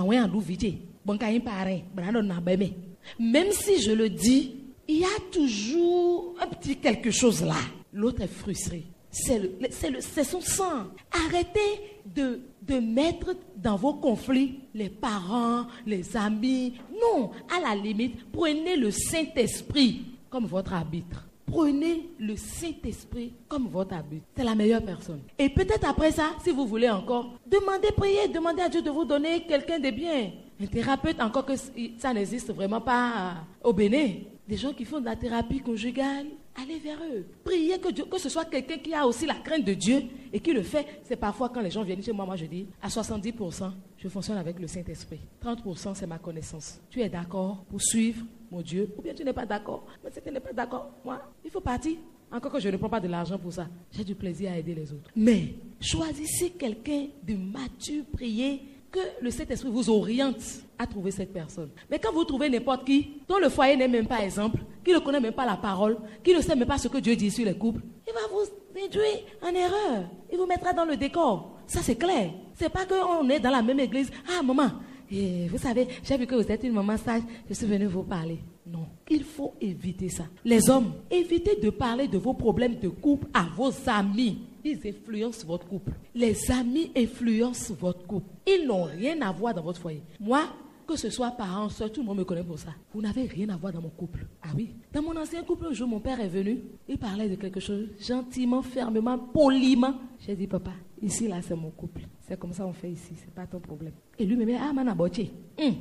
Même si je le dis, il y a toujours un petit quelque chose là. L'autre est frustré. C'est son sang. Arrêtez de mettre dans vos conflits les parents, les amis. Non, à la limite, prenez le Saint-Esprit comme votre arbitre. Prenez le Saint-Esprit comme votre arbitre. C'est la meilleure personne. Et peut-être après ça, si vous voulez encore, priez, demandez à Dieu de vous donner quelqu'un de bien. Un thérapeute, encore que ça n'existe vraiment pas au Bénin. Des gens qui font de la thérapie conjugale, allez vers eux. Priez que ce soit quelqu'un qui a aussi la crainte de Dieu et qui le fait. C'est parfois quand les gens viennent chez moi, moi je dis, à 70%, je fonctionne avec le Saint-Esprit. 30%, c'est ma connaissance. Tu es d'accord pour suivre mon Dieu ou bien tu n'es pas d'accord. Mais si tu n'es pas d'accord, moi, il faut partir. Encore que je ne prends pas de l'argent pour ça. J'ai du plaisir à aider les autres. Mais choisissez quelqu'un de mature, priez, que le Saint-Esprit vous oriente à trouver cette personne. Mais quand vous trouvez n'importe qui, dont le foyer n'est même pas exemple, qui ne connaît même pas la parole, qui ne sait même pas ce que Dieu dit sur les couples, il va vous induire en erreur. Il vous mettra dans le décor. Ça, c'est clair. C'est pas qu'on est dans la même église. Ah, maman, et vous savez, j'ai vu que vous êtes une maman sage, je suis venue vous parler. Non, il faut éviter ça. Les hommes, évitez de parler de vos problèmes de couple à vos amis. Ils influencent votre couple. Les amis influencent votre couple. Ils n'ont rien à voir dans votre foyer. Moi, que ce soit parents, soeur, tout le monde me connaît pour ça. Vous n'avez rien à voir dans mon couple. Ah oui. Dans mon ancien couple, un jour, mon père est venu. Il parlait de quelque chose gentiment, fermement, poliment. J'ai dit, papa, ici, là, c'est mon couple. C'est comme ça on fait ici. C'est pas ton problème. Et lui me dit, ah, mana boché. Et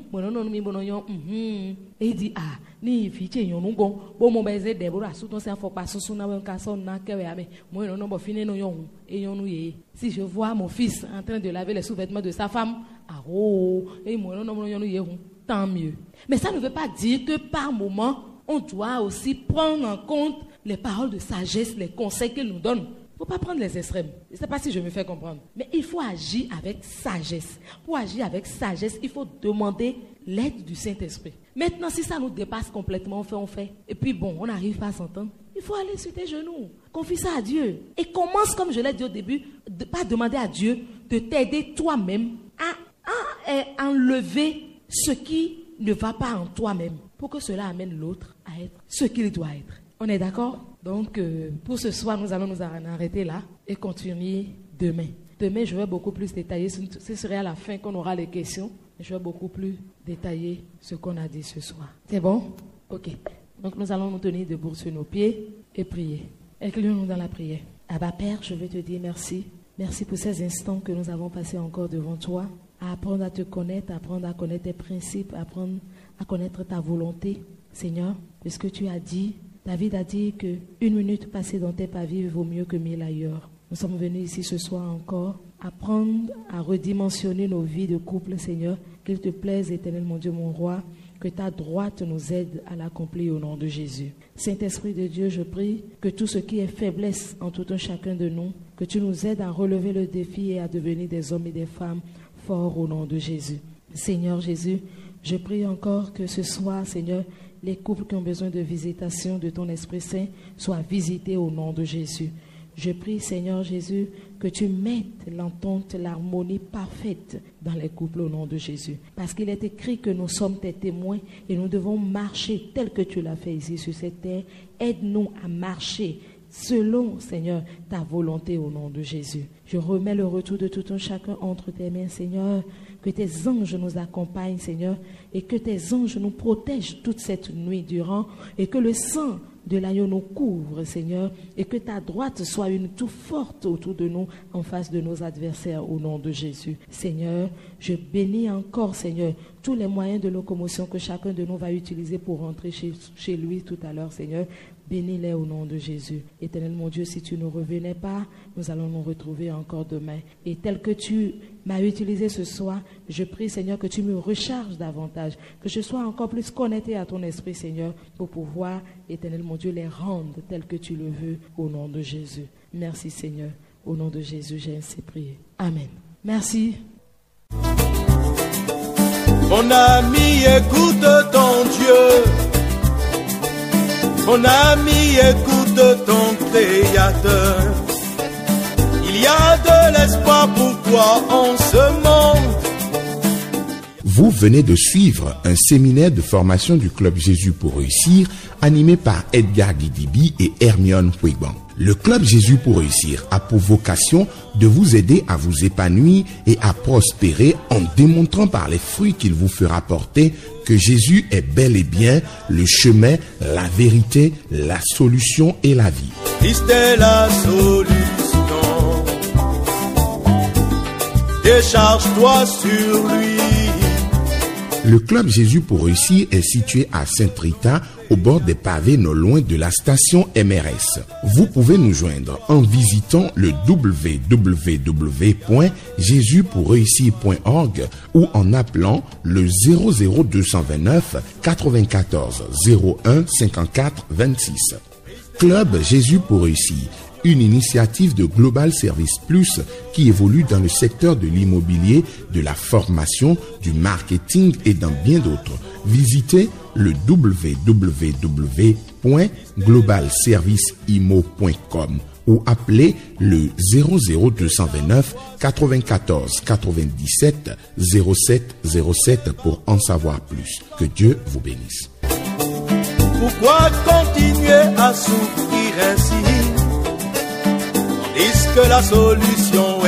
il dit, ah, ni fiche yon ngon. Bon, mon baiser Deborah, sous ton sein, faut pas sous na un casson na keweame. Moi, non, non, fini no yon. Et yon nouye. Si je vois mon fils en train de laver les sous-vêtements de sa femme, ah, oh, et moi, non, non, yon nouye, tant mieux. Mais ça ne veut pas dire que par moment, on doit aussi prendre en compte les paroles de sagesse, les conseils qu'il nous donne. Il ne faut pas prendre les extrêmes. Je ne sais pas si je me fais comprendre. Mais il faut agir avec sagesse. Pour agir avec sagesse, il faut demander l'aide du Saint-Esprit. Maintenant, si ça nous dépasse complètement, on fait. Et puis bon, on n'arrive pas à s'entendre. Il faut aller sur tes genoux. Confie ça à Dieu. Et commence, comme je l'ai dit au début, de pas demander à Dieu de t'aider toi-même à enlever ce qui ne va pas en toi-même. Pour que cela amène l'autre à être ce qu'il doit être. On est d'accord ? Donc, pour ce soir, nous allons nous arrêter là et continuer demain. Demain, je vais beaucoup plus détailler. Ce serait à la fin qu'on aura les questions. Je vais beaucoup plus détailler ce qu'on a dit ce soir. C'est bon? Ok. Donc, nous allons nous tenir debout sur nos pieds et prier. Incluons-nous dans la prière. Abba Père, je veux te dire merci. Merci pour ces instants que nous avons passés encore devant toi. À apprendre à te connaître, à apprendre à connaître tes principes, à apprendre à connaître ta volonté. Seigneur, puisque tu as dit... David a dit que 1 minute passée dans tes pavis vaut mieux que 1000 ailleurs. Nous sommes venus ici ce soir encore apprendre à redimensionner nos vies de couple, Seigneur. Qu'il te plaise, Éternel, mon Dieu, mon roi, que ta droite nous aide à l'accomplir au nom de Jésus. Saint-Esprit de Dieu, je prie que tout ce qui est faiblesse en tout un chacun de nous, que tu nous aides à relever le défi et à devenir des hommes et des femmes forts au nom de Jésus. Seigneur Jésus, je prie encore que ce soir, Seigneur, les couples qui ont besoin de visitation de ton Esprit Saint soient visités au nom de Jésus. Je prie, Seigneur Jésus, que tu mettes l'entente, l'harmonie parfaite dans les couples au nom de Jésus. Parce qu'il est écrit que nous sommes tes témoins et nous devons marcher tel que tu l'as fait ici sur cette terre. Aide-nous à marcher selon, Seigneur, ta volonté au nom de Jésus. Je remets le retour de tout un chacun entre tes mains, Seigneur. Que tes anges nous accompagnent, Seigneur, et que tes anges nous protègent toute cette nuit durant, et que le sang de l'agneau nous couvre, Seigneur, et que ta droite soit une tour forte autour de nous, en face de nos adversaires, au nom de Jésus. Seigneur, je bénis encore, Seigneur, tous les moyens de locomotion que chacun de nous va utiliser pour rentrer chez lui tout à l'heure, Seigneur. Bénis-les au nom de Jésus. Éternel mon Dieu, si tu ne revenais pas, nous allons nous retrouver encore demain. Et tel que tu m'as utilisé ce soir, je prie, Seigneur, que tu me recharges davantage, que je sois encore plus connecté à ton esprit, Seigneur, pour pouvoir, Éternel mon Dieu, les rendre tels que tu le veux, au nom de Jésus. Merci, Seigneur. Au nom de Jésus, j'ai ainsi prié. Amen. Merci. Mon ami, écoute ton Dieu. Mon ami, écoute ton Créateur. Il y a de l'espoir pour toi en ce monde. Vous venez de suivre un séminaire de formation du Club Jésus pour réussir, animé par Edgar Guidibi et Hermione Puigban. Le Club Jésus pour réussir a pour vocation de vous aider à vous épanouir et à prospérer en démontrant par les fruits qu'il vous fera porter que Jésus est bel et bien le chemin, la vérité, la solution et la vie. Christ est la solution. Décharge-toi sur lui. Le Club Jésus pour réussir est situé à Sainte-Rita, au bord des pavés non loin de la station MRS. Vous pouvez nous joindre en visitant le www.jesuspourreussir.org ou en appelant le 00229 94 01 54 26. Club Jésus pour réussir, une initiative de Global Service Plus qui évolue dans le secteur de l'immobilier, de la formation, du marketing et dans bien d'autres. Visitez le www.globalserviceimo.com ou appelez le 00229 94 97 07 07 pour en savoir plus. Que Dieu vous bénisse. Pourquoi continuer à souffrir ainsi? Est-ce que la solution